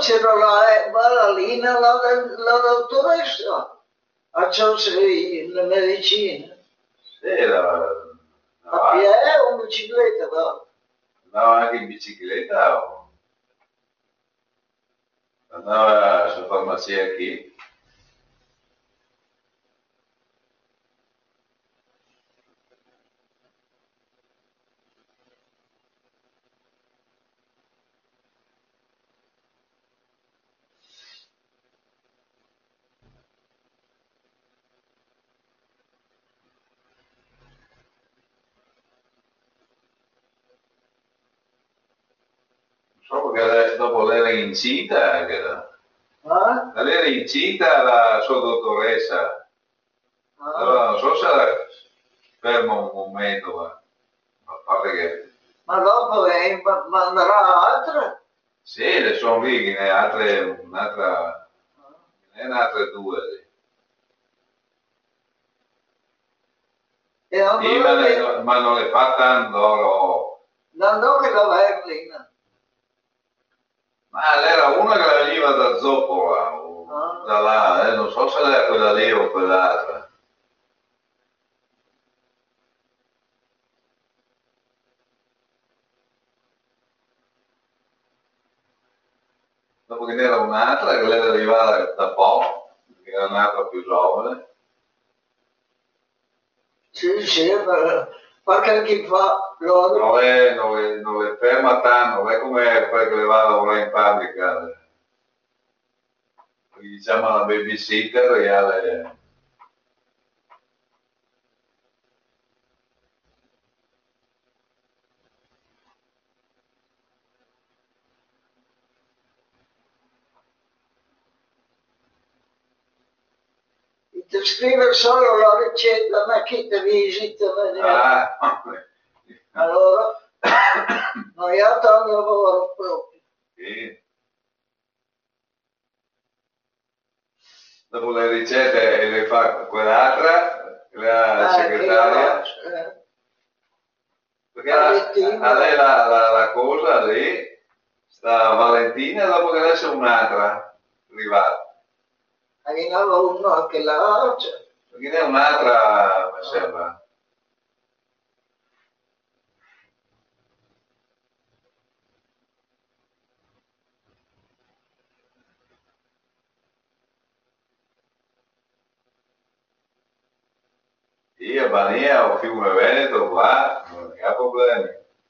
c'era la linea, la dottoressa, a le medicine. Sì, a piedi o in bicicletta? Andava anche in bicicletta o andava sulla farmacia qui. So che dopo l'era incinta anche l'era incinta la sua dottoressa. Allora non so se era ferma un momento, ma a parte che... Ma dopo manderà altre? Sì, le sono lì, ne altre, un'altra, ne altre due lì. Sì, ma non le fa tanto. Non che la Berlina. Ma era una che la veniva da Zoppola, da là, non so se era quella lì o quell'altra. Dopo che n'era un'altra che lei arrivava da poco, che era un'altra più giovane. Sì, perché chi fa loro? Non le ferma tanto, non è come quella che le va a lavorare in fabbrica. Diciamo la babysitter e alle... Ti scrive solo la ricetta, ma chi ti visita? Allora, noi abbiamo un lavoro proprio. Sì. Dopo le ricette le fa quell'altra, la segretaria. Perché a lei la cosa lì, sta Valentina e dopo che adesso è un'altra arrivata. Perché ne avevo uno che la c'è. Perché ne è un'altra, mi sembra. Io, Bania o Fiume Veneto, qua non ha problemi.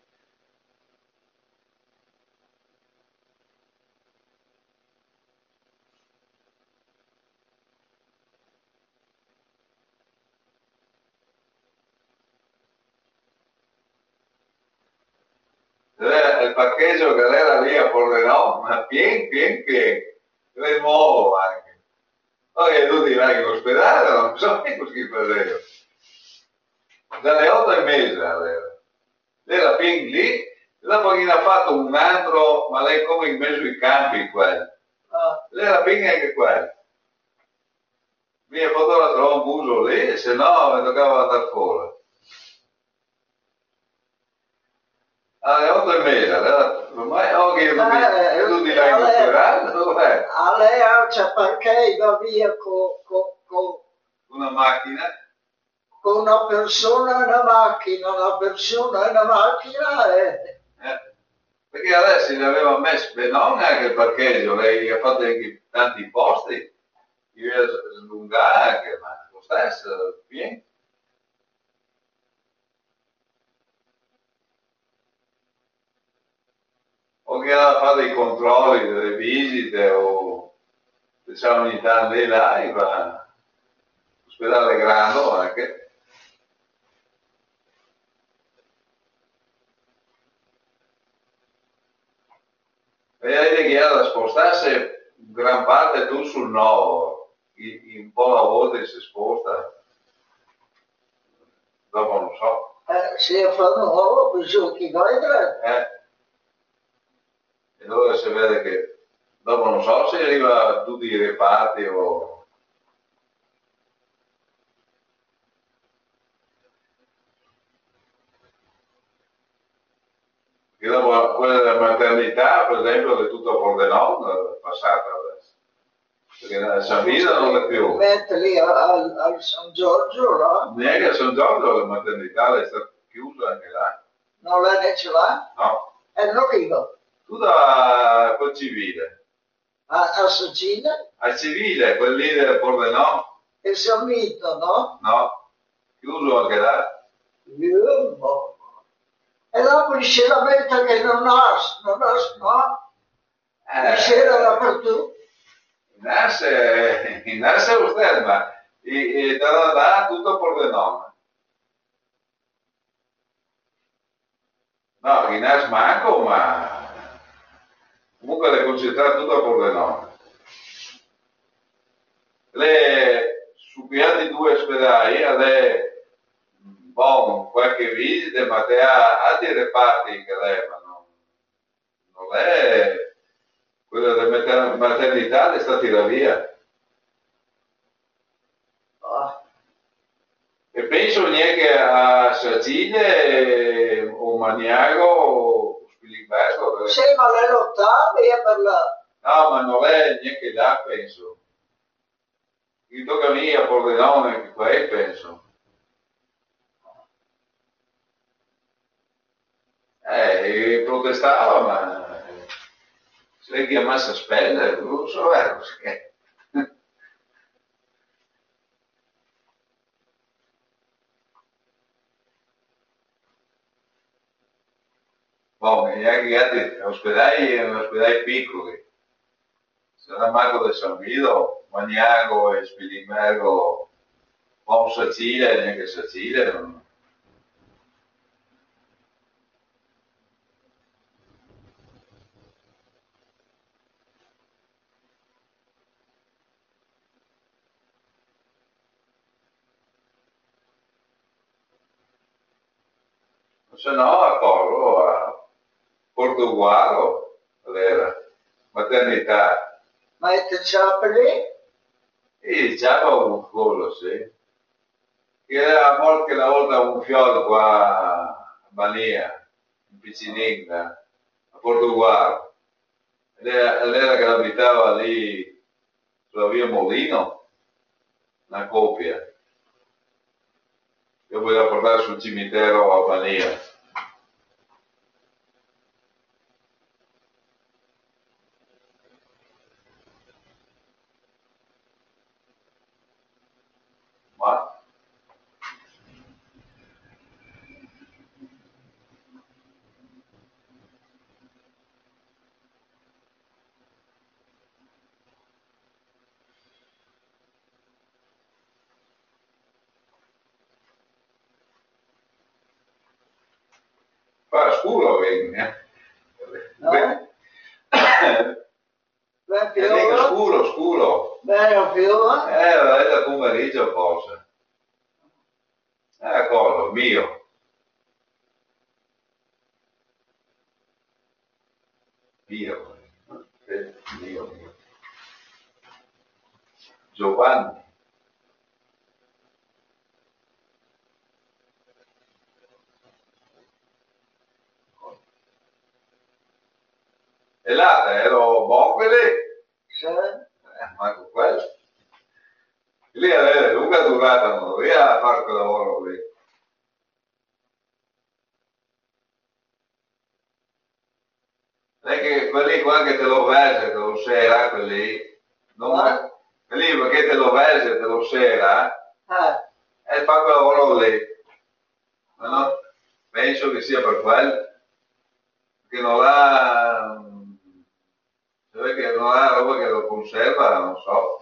Il parcheggio che era lì a Pordenone, ma pieno. Era nuovo anche. Poi tu dirai che l'ospedale non so che così faceva. Dalle 8:30 era pieno lì, e dopo che ne ha fatto un altro, ma lei come in mezzo ai campi quello. Lei era pieno anche quello. Mi ha fatto la trovare un buso lì, se no mi toccava andare fuori. Alle 8:30, ormai tu dirai che l'ospedale, dov'è? A lei c'è perché va via con una macchina? Con una persona e una macchina, una persona e una macchina Perché adesso ne aveva messo non anche il parcheggio, lei ha fatto anche tanti posti, io slungare anche, ma lo stesso, pieno. O che fa dei controlli, delle visite, o diciamo ogni tanto lei là, e va all'ospedale Grano anche. Vedete che era da spostarsi gran parte tu sul nuovo, un po' a volte si sposta, dopo non so. Si è fatto nuovo, bisogna che vai E allora si vede che dopo non so se arriva a tutti i reparti o... Che dopo quella della maternità maternità, per esempio, è tutto a Pordenone, passata adesso. Perché a San Vito non è più. Mentre lì al San Giorgio, no? Neanche a San Giorgio la maternità è stata chiusa anche là. Non la ne ce l'ha? No. E non arrivo. Tutto col civile. A Sicilia? Al civile, quel lì del Pordenone. E San Vito, no? No, chiuso anche là. E dopo dice la meta che non ha, no? C'era dappertutto. In Nas è lo stesso, ma da tutto Pordenone. No, in Nas manco, ma comunque le concentrate tutto a Pordenone. Su più di 2 ospedali, qualche visita, ma te ha altri reparti che lei, ma non è quella della maternità è stata da via. E penso neanche a Sicilia o Maniago o Spilimbergo. Sì, ma le lottavi è per la... No, ma non è neanche là, penso. Mi tocca a me a Pordenone, che qua è, penso. Protestava, ma se lei chiamasse a spendere, non so vero che. Neanche altri ospedali piccoli. Sarà Marco del San Vito, Magnago e Spilimbergo, Sicilia, neanche Sicilia. Non... Se no a Porro, a Portogallo, era maternità. Ma è c'è lì? E c'era un collo, sì. Che era morto una volta un fiore qua a Bania, in Piccinina, a Portogallo. Lei era che abitava lì sulla via Molino, una coppia. Io volevo portare sul cimitero a Bania. Ma fa scuro, vedi, No? Scuro. Beh, fiume? È da pomeriggio forse. Cosa, mio. Mio. Giovanni. E là ero Bombele, Sì. manco quello. Lì è lunga durata, non riesco a fare quel lavoro lì. Non è che quelli qua che te lo versa, te lo sera, quelli, non, quelli che te lo versa, te lo sera, e fa quel lavoro lì. No? Penso che sia per quello, che non ha, che non ha roba che lo conserva, non so.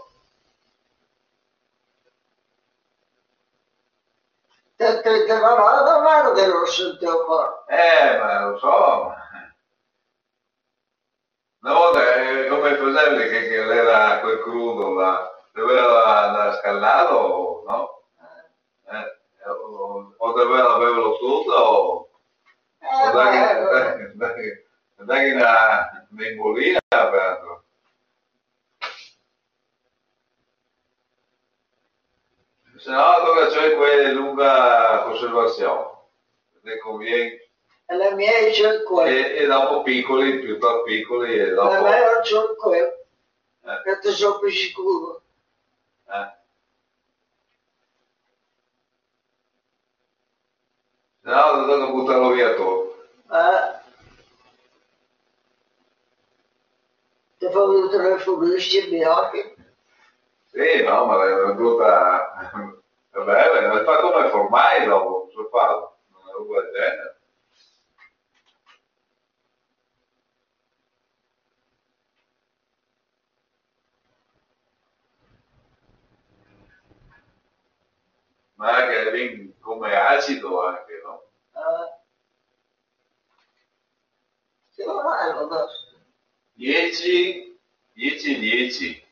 Te va da guardare lo sento qua. Ma lo so. Una volta, come per esempio che era quel crudo là, doveva scaldato, no? O doveva averlo tutto, o dai una imbolina, peraltro. Se no, dove c'è quella lunga conservazione, le conviene. E le mie c'è quello. E dopo piccoli, piuttosto piccoli e dopo... Le mie non c'è quello. Che ti sono più sicuro. Se no, devo buttarlo via tutto. Ti fa vedere le fuoristi bianchi. Sì, no, ma l'hai venduta... Vabbè, l'hai fatto come formai dopo, cosa farlo? Non è uguale del genere. Ma anche viene come acido anche, no? Che non è lo adesso? 10, 10, 10.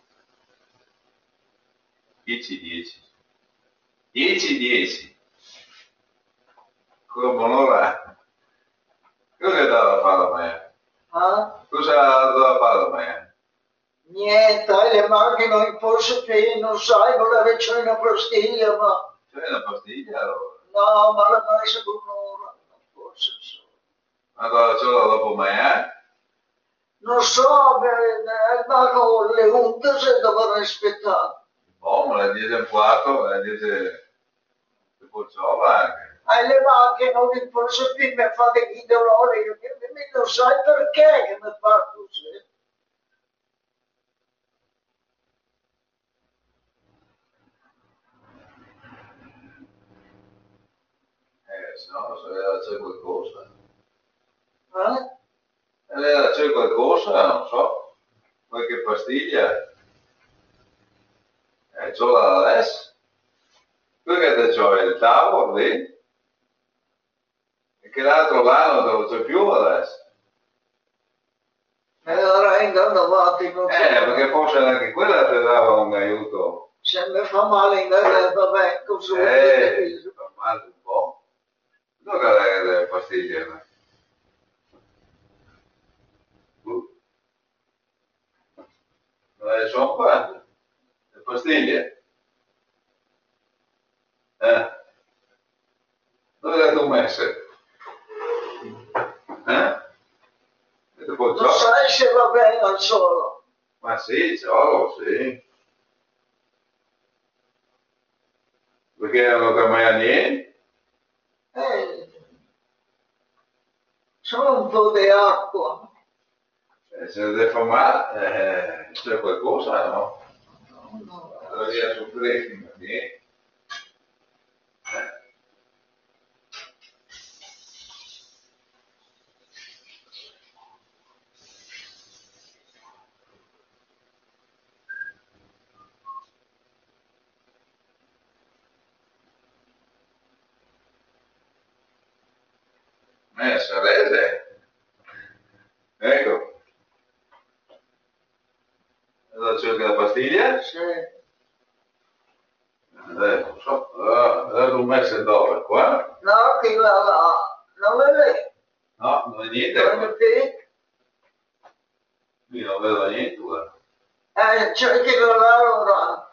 10, 10. 10, 10. Come buon'ora. Cosa dava fare a me? Cosa dava fare a me? Niente, le macchine in forse che non sai, voleva c'è una pastiglia, ma... C'è una pastiglia allora? No, ma l'ha messa con un'ora, forse so. Ma cosa c'è dopo me, Non so, ma con le unte se devono rispettare. Oh, ma la 10 e un quarto, la 10 e porciova anche. Le macchine non in forse qui mi fate i dolori, non sai perché che mi fa così. Se no, c'è qualcosa. Eh? C'è qualcosa, non so, qualche pastiglia. C'ho la adesso. Perché c'ho il tavolo lì? E che l'altro là non c'è più adesso. E ora andando avanti non so. Perché forse anche quella ti dava un aiuto. Se mi fa male in vabbè, così. Fa male un po'. Dove le pastiglie? Sono qua? Le pastiglie? Dove le ho messe? Non sai se va bene al solo. Ma sì, ciao, sì. Perché non cambia niente? Solo un po' di acqua. Se deve fare male, c'è qualcosa, no? No. Devi soffrire, niente. Sarete? Ecco. Allora c'è la pastiglia? Sì. Non so, l'ho messa dove? Qua? No, che là, non è lì. No, non è niente. Non è qui. Qui non vedo niente, guarda. C'è che là ora.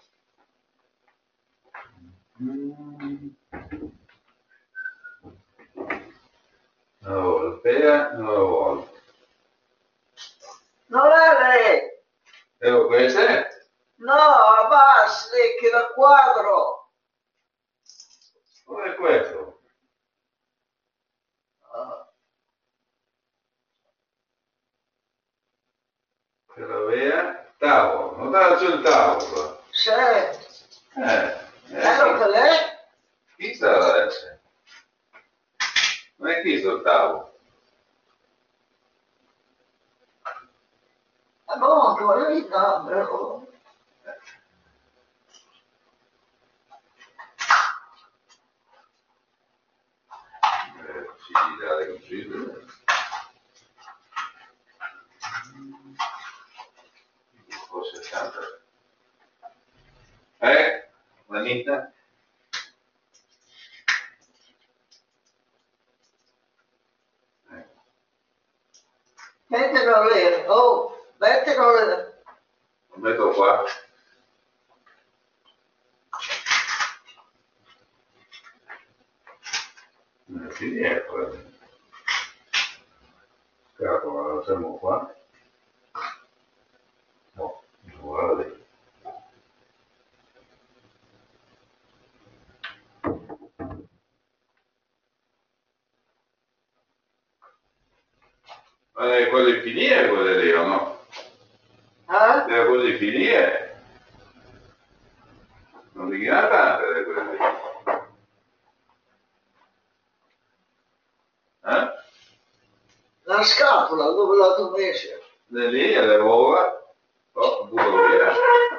Una volta, una volta. Non è lì. Ecco queste? No, basta, che da quadro. Dove è questo? Se la vea, tavolo, non dà giù il tavolo. Sì. Ecco che lei? Chi sta adesso? Non è qui sul tavolo. No, quello lì no. Ci dà le computer. Forse 60. Manita? Mettilo lì, oh, mettilo lì. Lo metto qua. Quindi ecco. Cavolo, la siamo qua. No, guarda lì. Quelle finire quelle lì o no? Quelle finire. Non di gran tante quelle lì. La scatola dove l'ha messa? Lì, alle uova. Oh, butto via.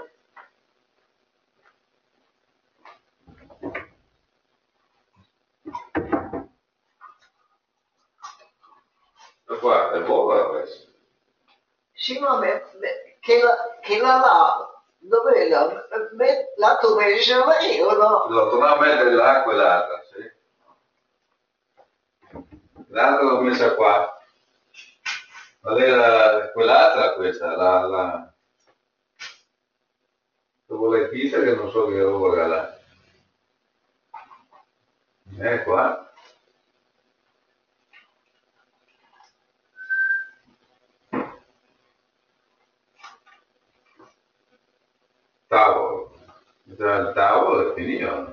E qua, le uova queste. Sì, ma che la lava? Dov'è la tua messa lì o no? Devo tornare a mettere là quell'altra, sì. L'altra l'ho messa qua. Ma era quell'altra questa, dopo le chissà che non so che roba era. Qua. Tavolo. Il tavolo è finito.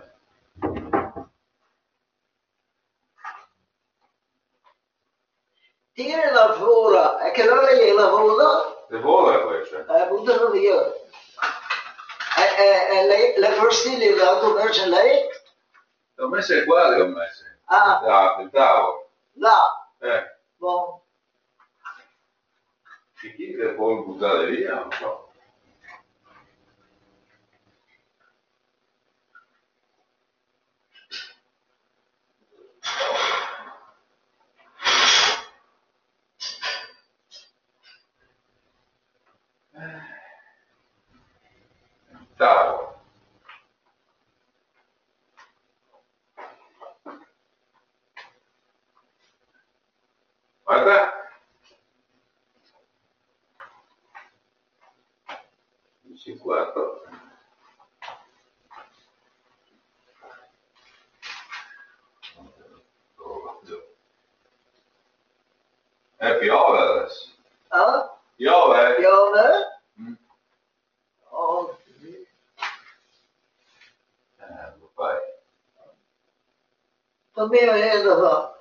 Tira la fuori, è che non lei la vola? Le vola questa? Buttalo via. Le frustine la tua messa lei? Le ho messe qua, le ho messe. Il tavolo. Là. Buon. E chi le può buttare via? Non so. Tavolo. Guarda. 54. Piove adesso. Piove? Piove? Oh. Lo fai. Fammi vedere da fa.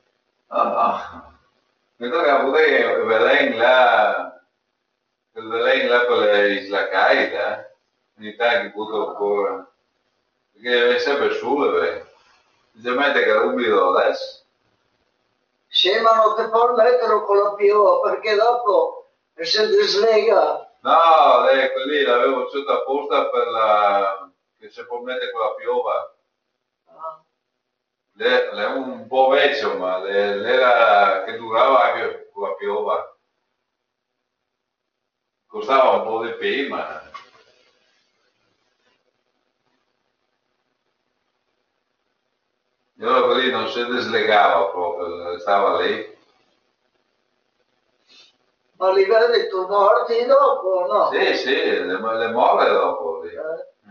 Mi tocca pure Belén là, il Belén là con le Isla Caida, ogni tanto che butto ancora, perché è sempre sole, specialmente che è umido adesso. Sì, ma non ti può mettere con la piova, perché dopo si dislega. No, ecco lì, l'avevo sotto apposta per la, che si può mettere con la piova. È un po' vecchio, ma era che durava anche con la piova. Costava un po' di più, ma... E allora così non si dislegava proprio, stava lì. Ma li vedi tu morti dopo, no? Sì, le molle dopo lì.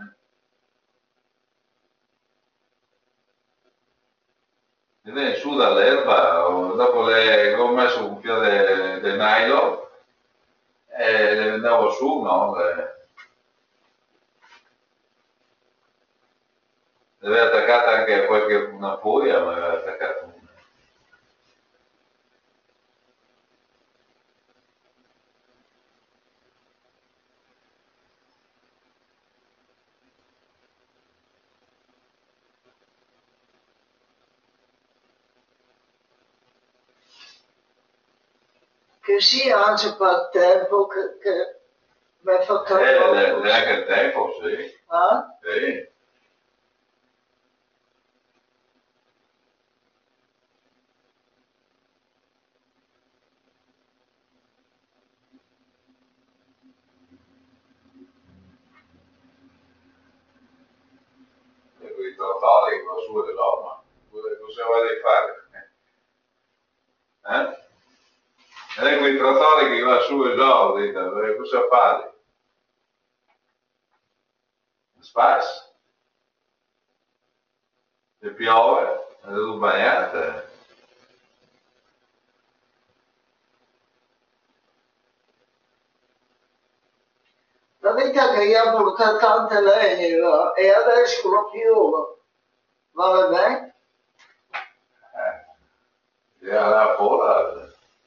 E viene su dall'erba, dopo ho messo un filo di nylon e le andavo su, no? Le avevo attaccate anche una foglia, ma aveva attaccato una. Che sia anche per tempo che mi ha fatto neanche il tempo, sì. Sì. E quei trotoli con su e l'uomo, cosa vuoi fare? E quei trotoli che va su e giù, dite, cosa fare? Spas? Se piove, è tutto bagnato. che gli ha portato tante legna e adesso lo piove. Va bene? Ja, la fuori.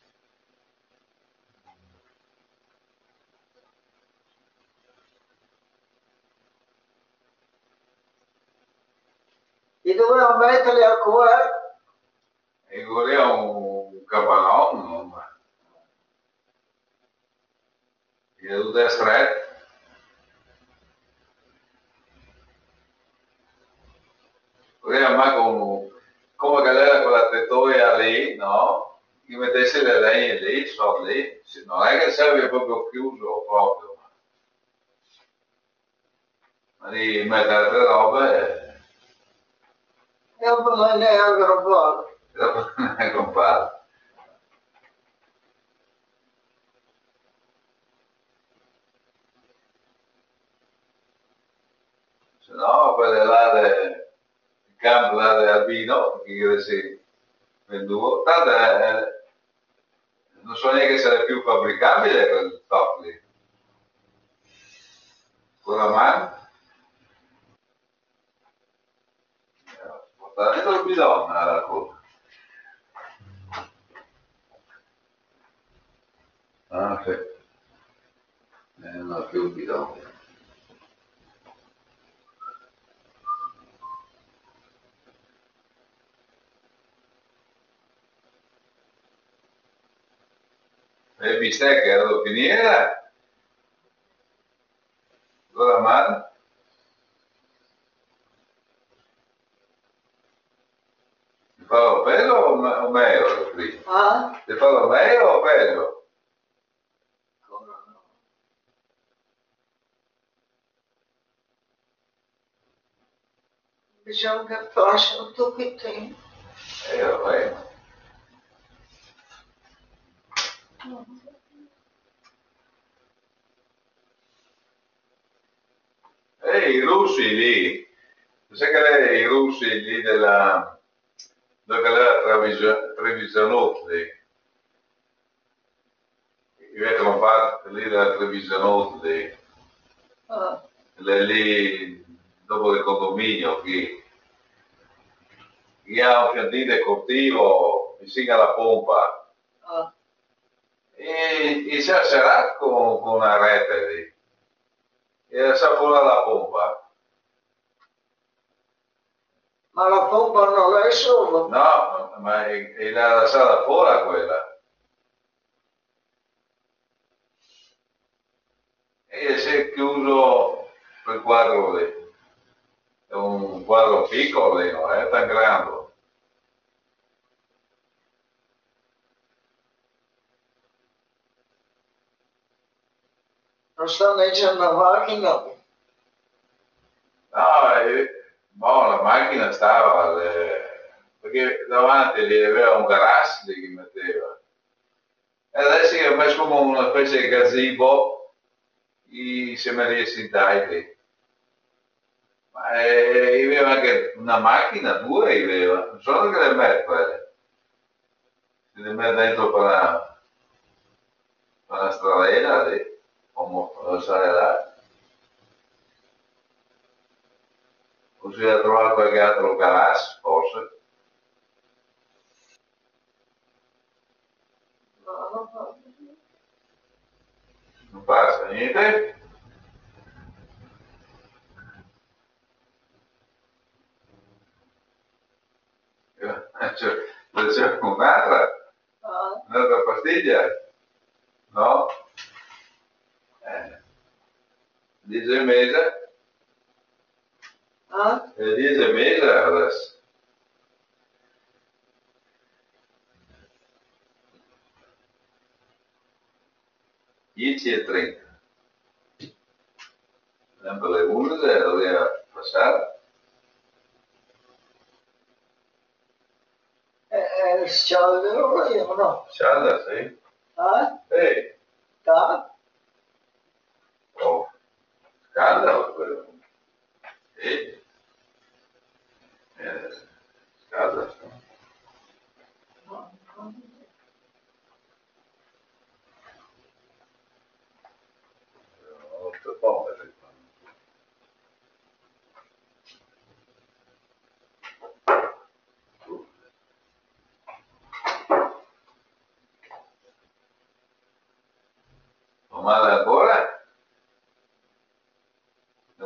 Li dovevamo mettere a cuore. E voleva un capannone, ma è tutto stretto. Voleva come che era quella tettoia lì, no? Che mettesse le legna lì, so lì. Non è che serve proprio chiuso proprio, ma di mettere le robe E un po' non è aggravato. e dopo non è comparso. Se no, quelle là del campo là di Albino, che si venduto, tanto non so neanche se è più fabbricabile quel top lì. Con la mano? Portare dentro il bidone la coda. Ah, sì. Non ho più il bidone. Le bistecche erano finire? Con la mano? Ti farò peggio o meglio prima? Ah? Ti farò meglio o peggio? Bisogna che faccia un pochettino. Vabbè. I russi lì, sai che i russi lì dove era Trevisanotto lì, i vengono fatti lì dalla Trevisanotto lì, Ah. lì dopo il condominio che ha un fiantino coltivo vicino alla pompa Ah. e si è serrato con una rete lì e si è fuori dalla pompa. Ma la pompa non è solo. No, ma è la sala fuori quella. E si è chiuso quel quadro lì. È un quadro piccolo lì, non è tan grande. Non sta leggendo la macchina. No, boh, la macchina stava, perché davanti lì aveva un garage lì che metteva. E adesso gli ha messo come una specie di gazebo insieme agli essentai lì. Ma aveva anche una macchina, due aveva, non so che le mette quelle. Se le mette dentro per la stradella lì, come lo sai là. Così ha trovato qualche altro garage, forse. Non passa niente. C'è un'altra pastiglia, no? 10 e mezza. 10 e mezza adesso. Dieci e 30. Sempre le 11 doveva passare. Sciallo io no. Scialla, sì. Sì. Da? Oh, scalda quello. Sì. Scalda. Molto buono.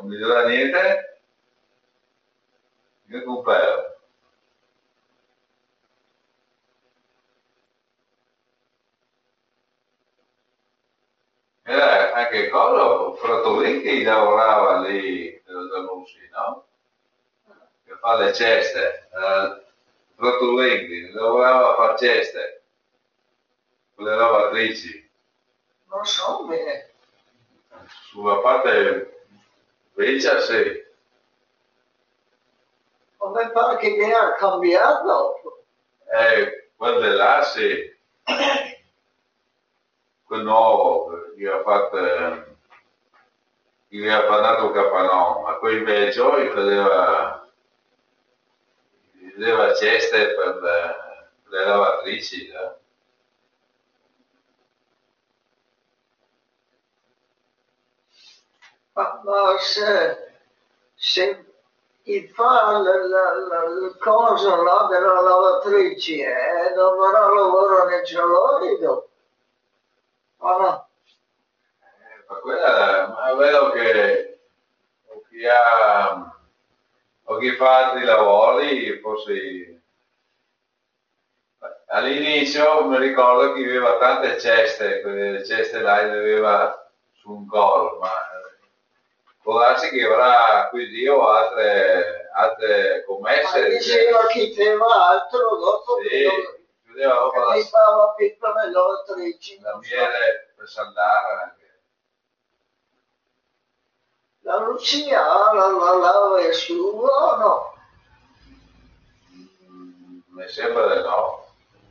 non mi dirà niente, io compare. Era anche quello, Fratolin che lavorava lì da Nussi, no? Che fa le ceste, Fratolin lavorava a fare ceste, con le lavatrici. Non so bene. Sulla parte vecchia sì. A me pare che viene cambiato. Quel là sì. Quel nuovo, gli ha fatto, gli ha dato Capanò, ma quei vecchio gli vedeva ceste per le lavatrici. Ma se il fa il coso là della lavatrice non vorrà lavoro nel celluloide? Oh no. Ma quella, ma è vero che chi ha, o chi fa altri lavori, forse all'inizio mi ricordo che aveva tante ceste, quelle ceste là le aveva su un colo, ma può darsi che avrà acquisito altre commesse. Ma diceva che faceva altro dopo sì, che chiudeva dopo mi stava piccole lavatrici. la miele per saldare anche. La Lucia la lava e asciuga o no? Mi sembra di no.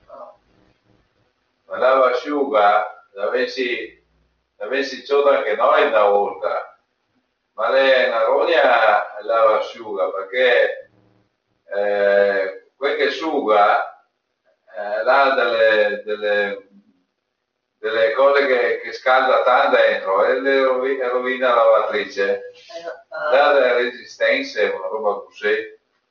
Ma lava asciuga l'avessi ciò anche noi una volta, ma lei è una rogna lava asciuga perché quel che asciuga ha delle cose che scalda tanto dentro e le rovina la lavatrice, dà delle resistenze, una roba così.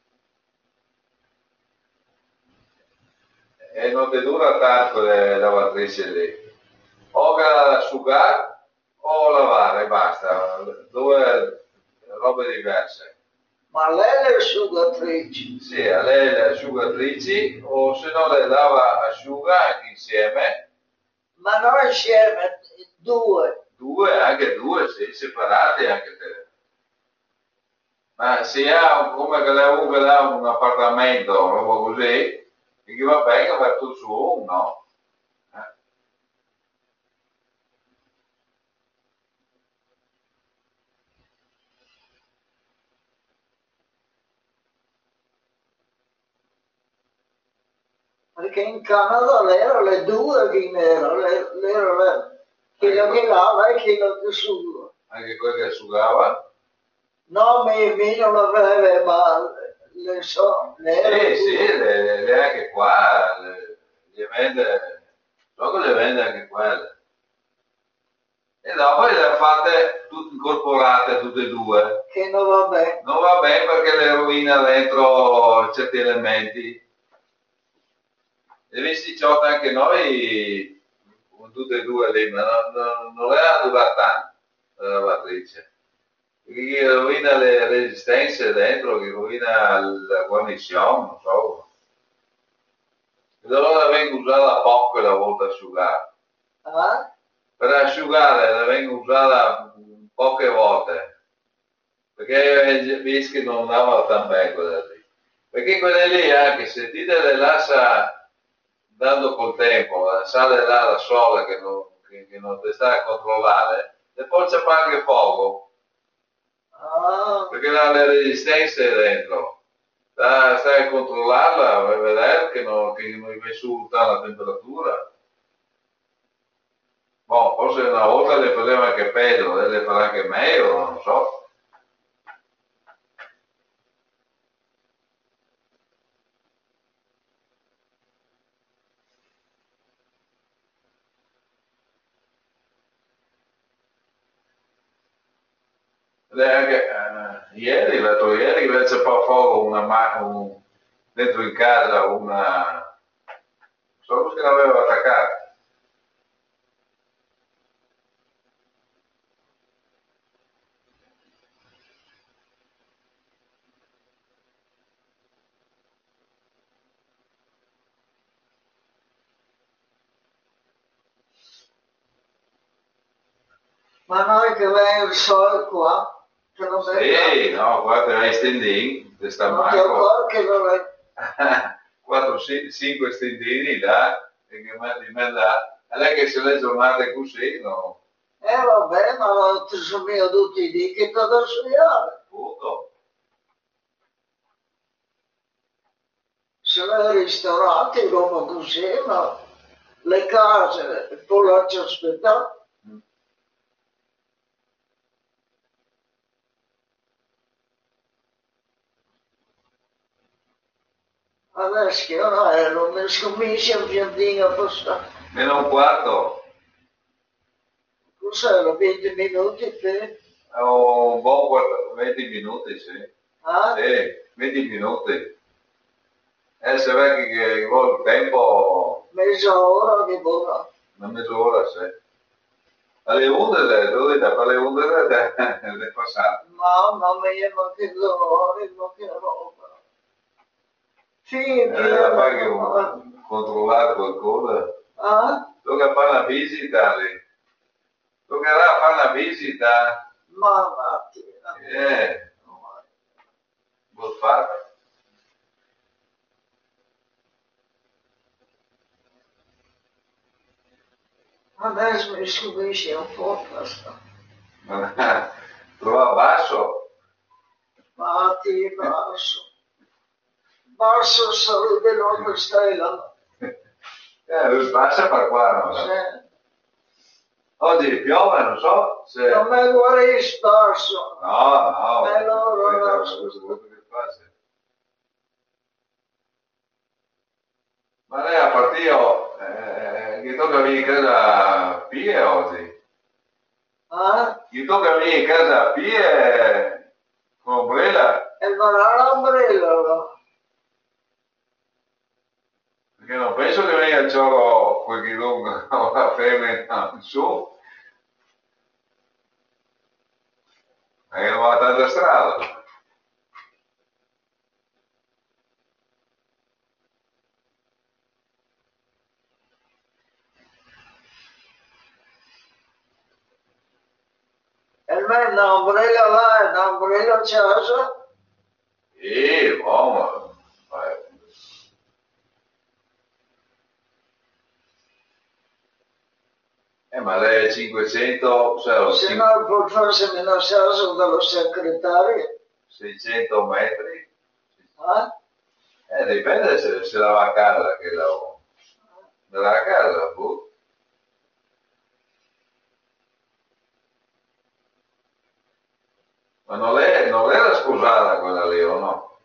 E non ti dura tanto le lavatrici lì, o che la asciugare o lavare, basta, due robe diverse. Ma lei le asciugatrici? Sì, a lei le asciugatrici o se no le lava asciuga anche insieme. Ma non insieme, due. Anche due, sì, separati anche te. Ma se ha come che uno ha un appartamento, roba così, e che va bene, va tutto su uno, no? Perché in Canada l'era le due che l'era chi lo lava e chi lo asciuga. Anche quel che asciugava? No, mi non aveva, ma le so, Sì, le anche qua, le vende, so che le vende anche quelle. E dopo le ha fatte tutte incorporate, tutte e due. Che non va bene. Non va bene perché le rovina dentro certi elementi. Le 28 anche noi, con tutte e due lì, ma non le ha durata tanto la lavatrice. Perché gli rovina le resistenze dentro, gli rovina la guarnizione, non so. E allora vengo usata poco la volta asciugare. Per asciugare la vengo usata poche volte, perché visto che non andava tan bene quelle lì. Perché quelle lì, anche se ti le lascia dando col tempo, sale là da sola che non ti sta a controllare, e poi c'è anche fuoco. Perché ha le resistenze dentro. Stai a controllarla per vedere che non vai su la temperatura. Boh, forse una volta le faceva anche peggio, le farà anche meglio, non so. Ieri, l'altro ieri invece poi fuoco dentro in casa una, non so come l'aveva attaccata. Ma noi che vengono il sole qua, che non sì, no, qua te vai stendini, te sta manco. Che non è... 4-5 stendini là, e che mandi in mezzo a lei che se le giornate così, no? Vabbè, ma ti sono io tutti lì che da studiare. Tutto. Se nei ristoranti, come così, ma le case, poi lasci aspettare. Adesso che ora non mi scommessi un piantino a postare. Meno un quarto. Cos'era, 20 minuti per? Un buon quarto, 20 minuti, sì. Ah? Sì, 20 minuti. Se vede che vuole il tempo... Mezz'ora che buona. Una mezz'ora, sì. Alle 11, tu dici, alle 11 è passato. Mamma mia, ma che dolore, ma che roba. Sì, da fare che controllare qualcosa. Ah? Tocca fare una visita lì. Toccherà fare una visita. Mamma mia. Vuol fare? Adesso mi scopisci un po' questo. Trova basso. Matti, basso. Basso sarebbe l'uomo stella. Passa per qua, no? Sì. Oggi piove, non so se... Non mi guarisci basso. No. E loro non Ma lei a partito, che tocca venire a casa a Pie oggi? Che tocca venire a casa a Pie con ombrella? E non ha l'ombrella, no? Perché non penso che venga il gioco quel che lungo la femmina su. Perché non va tanta strada. E me l'ombrella là, l'ombrella a casa? Sì, ma... ma lei è 500, Se no, poi forse mi lasciassero dallo segretario. 600 metri. Eh? Dipende se la va a casa che lavora. La a casa, boh. Ma non era sposata quella lì, o no?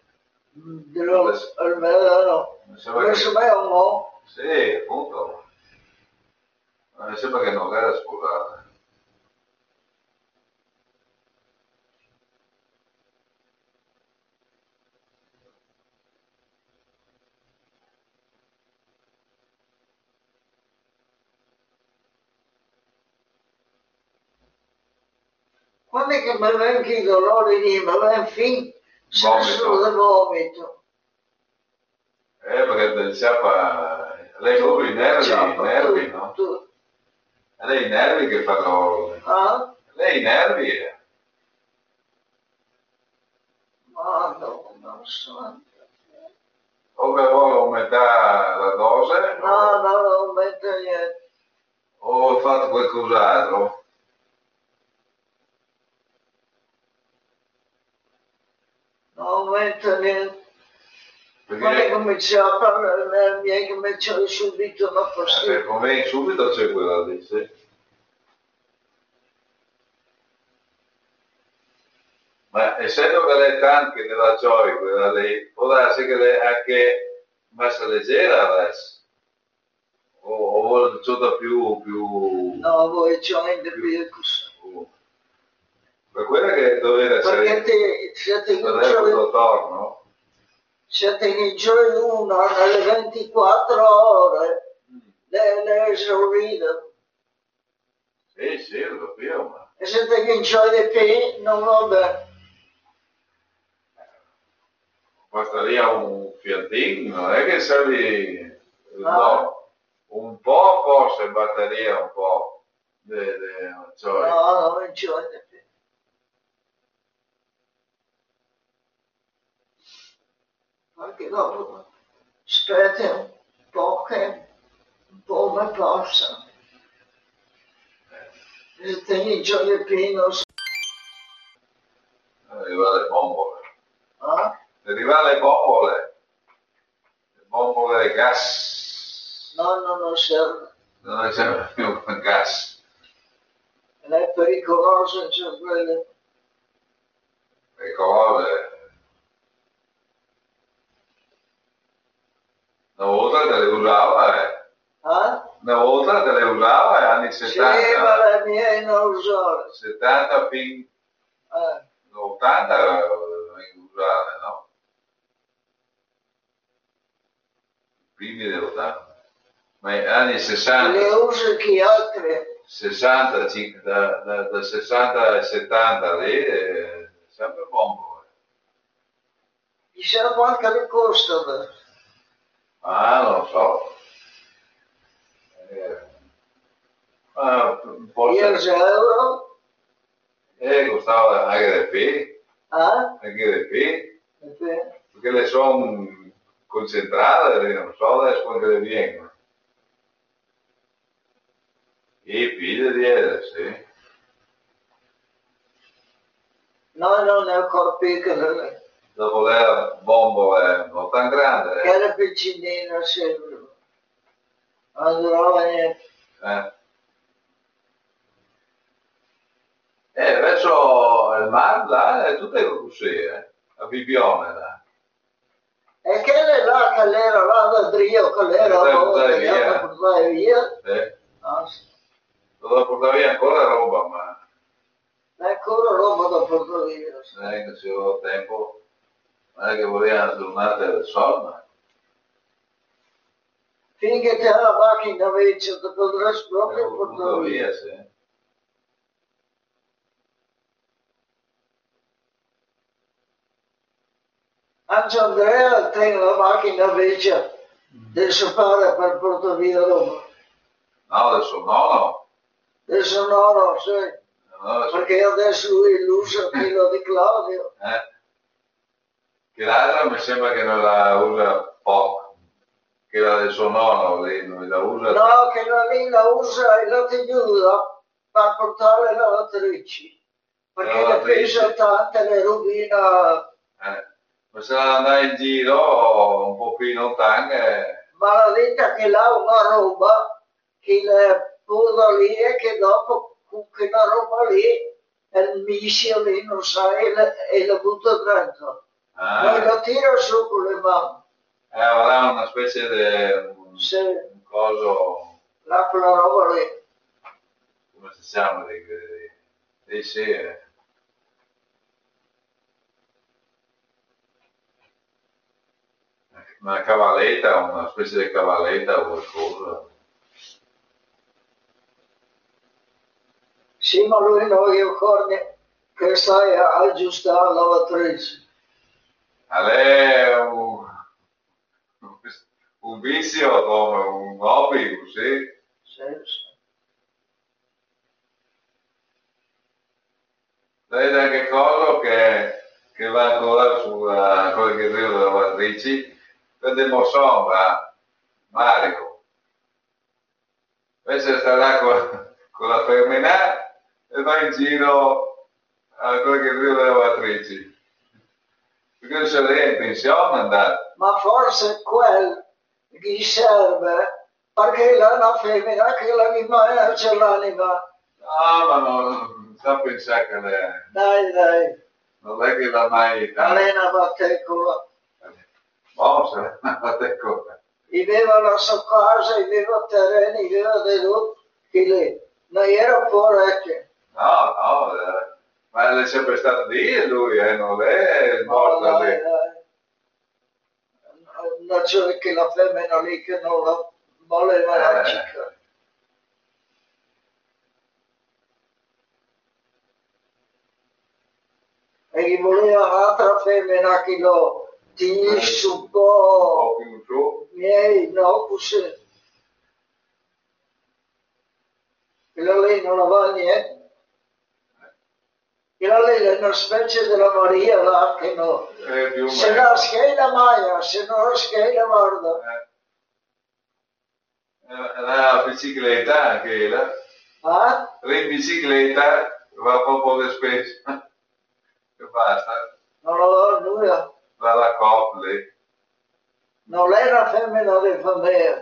Almeno no. Adesso me è un po'. Sì, appunto. Ma mi sembra che non era sposata. Quando è che mi vengono i dolori lì, mi vengono fin senso del vomito. Perché del ciappa... Lei ha proprio i nervi, no? Lei i nervi che fanno... Lei i nervi... Madonna santa. O che vuole aumentare la dose... No, non aumenta niente. O ha fatto qualcos'altro. Non aumenta niente. Quando è cominciato a parlare, mi è cominciato subito una fastidio. Come subito c'è quella lì, sì. Ma essendo che lei è tanto nella gioia, quella lì, può darsi che lei è anche messa leggera adesso. O vuole tutto più... No, voi c'ho di più così. Per quella che doveva essere... Perché siete in dottor, no? Siete in giorno uno nelle 24 ore, le esaurite. Sì, lo capivo, ma... E siete in giorno di più, non va bene. Bastaria un fiatino, non è che serve... No, un po' forse basteria un po'. cioè. No, non c'è più. Perché dopo, aspetta un po' che un po' mi passa. E tieni già le pino. Arriva le bombole. Ah? Arriva le bombole. Le bombole gas. No, non serve. Non serve più gas. È pericoloso, cioè quelle. Pericolose. Una volta te le usava, Una volta te le usava, anni 70. Sì, ma le mie non usare. 70 fin 80 usate, no? Primi dell'80. Ma negli anni 60. Le uso chi altri. 60, da 60 ai 70 lì, sempre buon. Chissà quanto le costano. Ah, non lo so. Forse 10 euro? Costava anche di più. Anche di più. Perché le sono concentrate, non so adesso quante le vengono. E più di 10, sì. No, non è ancora piccolo. Dopo le bombole non tan grande. Che era piccinina sempre. Non durava niente. Verso il mare là è tutto così, a Bibione là. E che è là, che l'era là da Drio, che l'era da portare via. Sì. Ah, sì. Doveva portare via ancora roba, ma Ancora roba da portare via. che ci aveva tempo, non è che voleva tornare del sol, Finché te la macchina vecchia, te potresti proprio portare via, sì. Anche Andrea tiene la macchina vecchia, adesso fare per portare via roba. No, adesso no. Adesso no, sì. No, perché adesso lui usa quello di Claudio. Che l'altra mi sembra che non la usa poco, che la del suo nonno lì non la usa. No, che lì la usa e la tenuta per portare le lavatrici, perché le pesa tante, le rovina. Ma se la andai in giro un po' più lontano. Ma la vita che là una roba che le pone lì e che dopo con quella roba lì il mischia lì non sai e la butta dentro. Poi la tira su con le mani. Avrà una specie di sì. Un coso. Quella roba lì. Come si chiama? Sì. Una cavalletta, una specie di cavalletta o qualcosa. Sì, ma lui non ricorda che sai aggiustare la lavatrice. È un vizio come un hobby così. Sì. Vedi anche cosa che va ancora sulla cosa che arriva dalle lavatrici, vediamo sopra Mario. Invece starà con la femmina e va in giro a quello che arriva dalle lavatrici. Perché non se lei è in pensione andare. Ma forse quel gli serve perché è una femmina che l'anima c'è l'anima. No, ma non sta a pensare che lei. Dai. Non è che l'ha mai. Alena battecola. Se l'ha battecola. Viveva la sua casa, viveva terreni, viveva di tutto, che lì non era poveretto. No, ma è sempre stato lì lui, non è morto lì. Non c'è che la femmina lì che non la voleva la città. E gli voleva un'altra femmina che lo tenesse un po' più su. No, così. E la lei non aveva niente. E lei è una specie della Maria là che no. Se la scheda Maia, se non la scheda guarda. La bicicletta anche là. Ah? In bicicletta va proprio spesso. E basta. Non aveva nulla. Va alla coppia lì. Non era femmina di famiglia.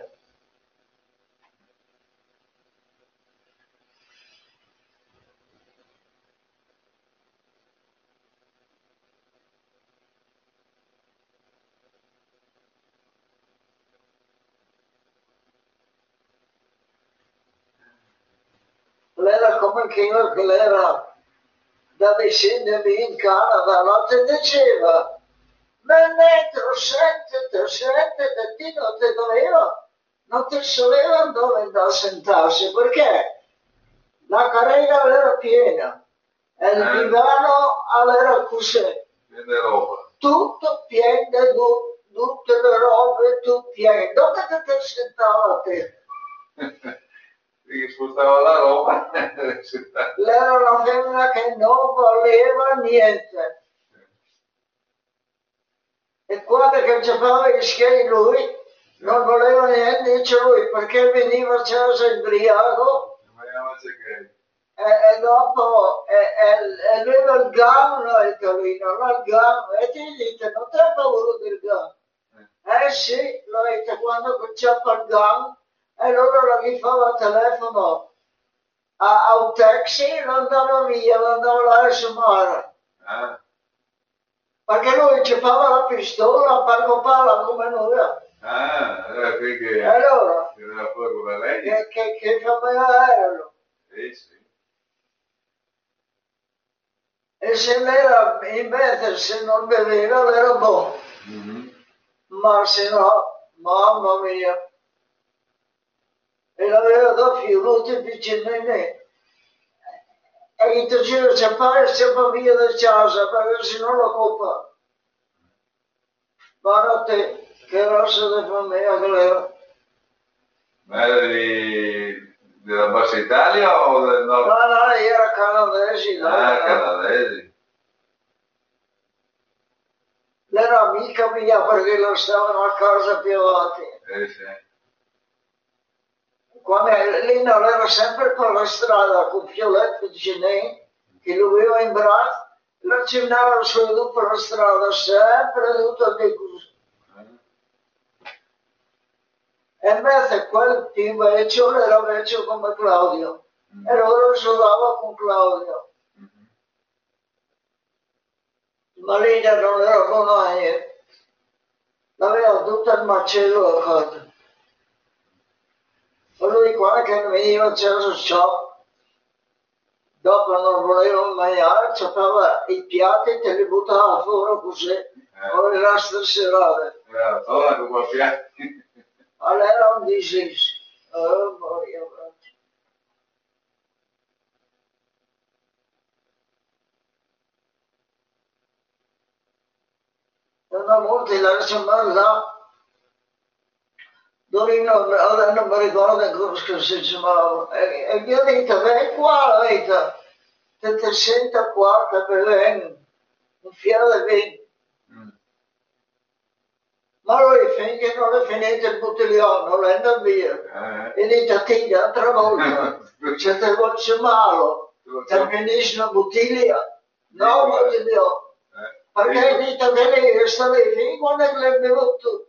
Lei era come che io, che lei era da vicino in Canada, la te diceva, ma dentro sente, ti non ti doveva, non ti soleva dove da sentarsi, perché la carriera era piena e il divano era così. Piena roba. Tutto pieno, tutte le robe, tutto pieno. Dove ti sentava te? Si spostava la roba. Lei era una femmina che non voleva niente. E quando che faceva gli schemi lui, non voleva niente, dice lui, perché veniva a casa imbriaco. E dopo, e lui il gamma, il Torino, il gamma, e ti dice, non ti hai paura del gamma? Sì, lo dice, quando cominciava il gamma, e allora gli fava il telefono a un taxi, lo andava via, lo andava là a sumare. Perché lui ci fava la pistola, palla come nulla. Quindi allora, era proprio da lei. Che faceva aereo. Sì. E se l'era, invece, se non beveva, era buono. Ma se no, mamma mia. E l'aveva da figlio, vicino a me. E gli diceva, c'è fare sempre via da casa, perché se no la coppa. Guarda te, che razza di famiglia che era. Ma era della Bassa Italia o del nord? No, era canadesi. Canadesi. Era amica mia perché lo stavano a casa più avanti. Sì. Quando lei non era sempre per la strada con Fioletto di Genè, che lo aveva in braccio, lo accennava su per la strada, sempre tutto di così. E invece quel vecchio era vecchio come Claudio, e loro sudava con Claudio. Ma lei non era buono a niente, aveva tutto il macello a casa. E lui quando che veniva c'era ciò, dopo non voleva mangiare, c'aveva i piatti, te li buttava fuori così, o le rastre serate. Era sola con quei piatti. Allora era un disegno. Una volta la settimana là, Dorino, ora non mi ricordo come si chiamava, e mi ha detto, vai qua, ti senta qua che bevi un fiale di vino. Ma lui finché non è finito il bottiglione, non lo andava via. E dice, ti un'altra volta, se ti vuoi malo, ti finisci una bottiglia, no un bottiglione. Perché dice che lei resta lì fin quando è che l'hai bevuto.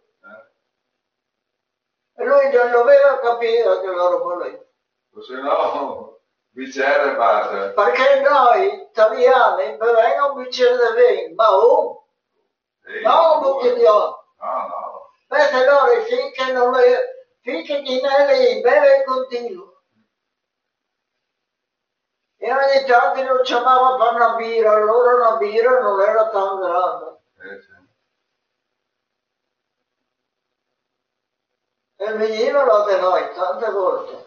E lui non doveva capire che la roba lì. Se no, bicchiere e basta. Perché noi italiani beviamo un bicchiere di vino, ma non un bottiglione. No. Mentre loro finché di me lì beve continuo. E ogni tanto lo chiamava per una birra, allora una birra non era tanto grande. Sì. E venivano da noi tante volte.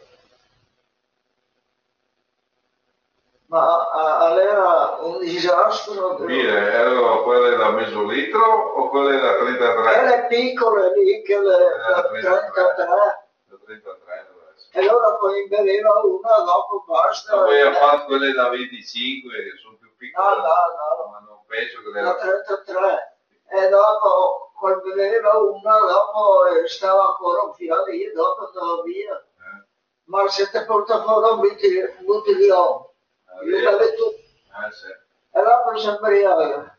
Ma era un disastro. Birre, erano quelle da mezzo litro o quelle da 33? Quelle piccole lì, che le da 33. Da 33 deve essere. E allora poi beveva una, dopo basta. Ma poi ha fatto quelle da 25 che sono più piccole. No. Ma non penso che le... Da 33. E dopo, quando beveva una, dopo stava ancora un fiore, io dopo andavo via. Ma se ti porta fuori un bottiglione, io beve tutto. Sì. E dopo sempre io.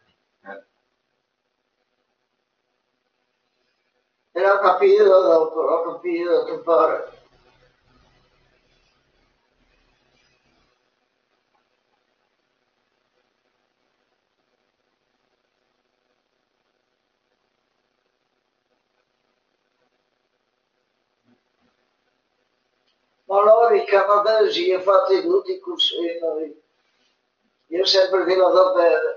E l'ho capito dopo, che pare. Ma loro i canadesi hanno fatto tutti così, noi. Io sempre vi vado bene.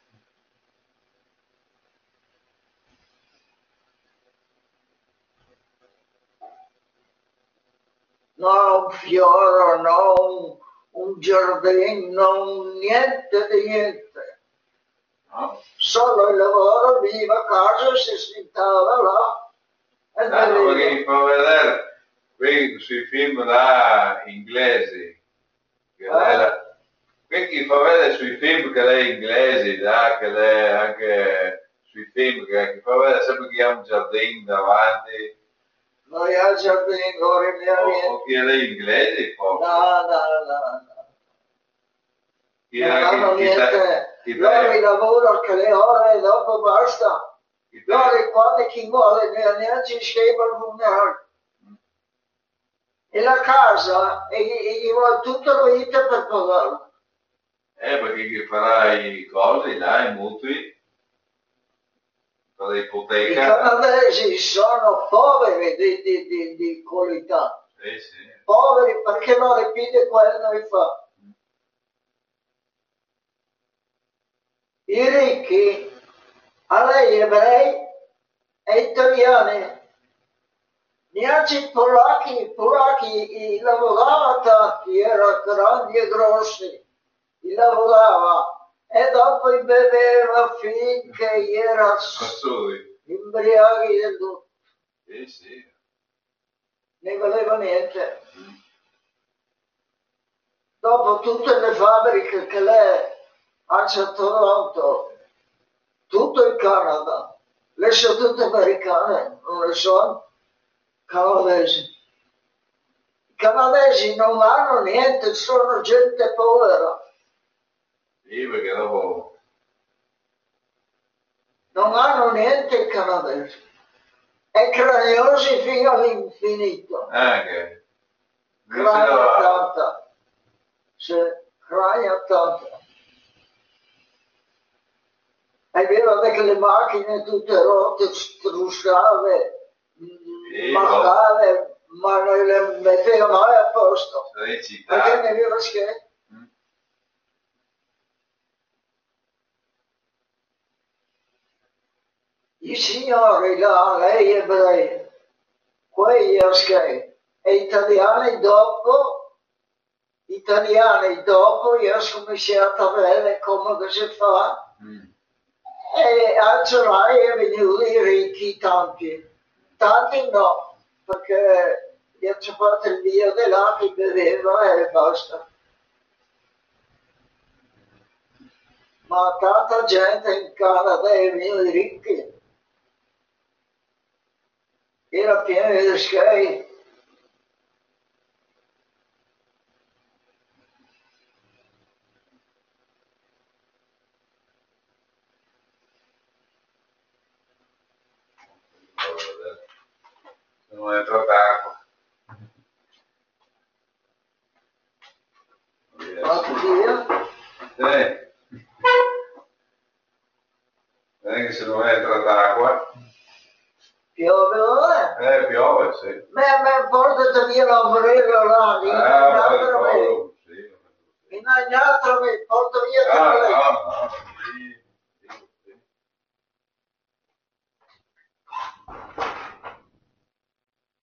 No un fiore, no un giardino, niente di niente. No? Solo il lavoro, veniva a casa e si stava là. E perché mi fa vedere qui sui film là inglesi, che qui fa vedere sui film che lei è inglese, là, che lei anche sui film che fa vedere sempre che ha un giardino davanti. Non ha il giardino, ora mi ha niente. O che lei è inglese forse? No. Chi non hanno niente. Chi loro lavorano che le ore e dopo basta. Loro quando chi vuole neanche scrivono e la casa e gli vuole tutta la vita per pagarlo. Perché chi farà i cosi là, i mutui, per l'ipoteca. I canadesi sono poveri di qualità. Sì. Poveri perché non ripete quello che fa. I ricchi, a lei ebrei e italiani, neanche i polacchi lavoravano tanti, erano grandi e grossi, lavorava e dopo beveva finché era imbriaghi del tutto. Sì. Ne valeva niente. Dopo tutte le fabbriche che lei ha a Toronto, tutto il Canada, le sono tutte americane, non le sono canadesi. I canadesi non hanno niente, sono gente povera. Sì, perché dopo... Non hanno niente i canadesi. E craniosi fino all'infinito. Anche. Crania tanta. Sì, crania tanta. È vero che le macchine tutte rotte, strusciate, mancate, ma non le metteva mai a posto. Perché ne aveva scherzo? I signori là, lei ebrei, quegli e italiani dopo, io sono cominciato a vedere come si fa. E a Giulai è venuti i ricchi tanti no, perché gli ha fatto il dio della che beveva e basta. Ma tanta gente in Canada è venuti ricchi, era pieno di schei. Non è troppo acqua. Via? Sì. Che se non è troppa acqua. Piove ora? Piove, sì. Ma portati via l'ombrello là, in un altro me, porta via. No,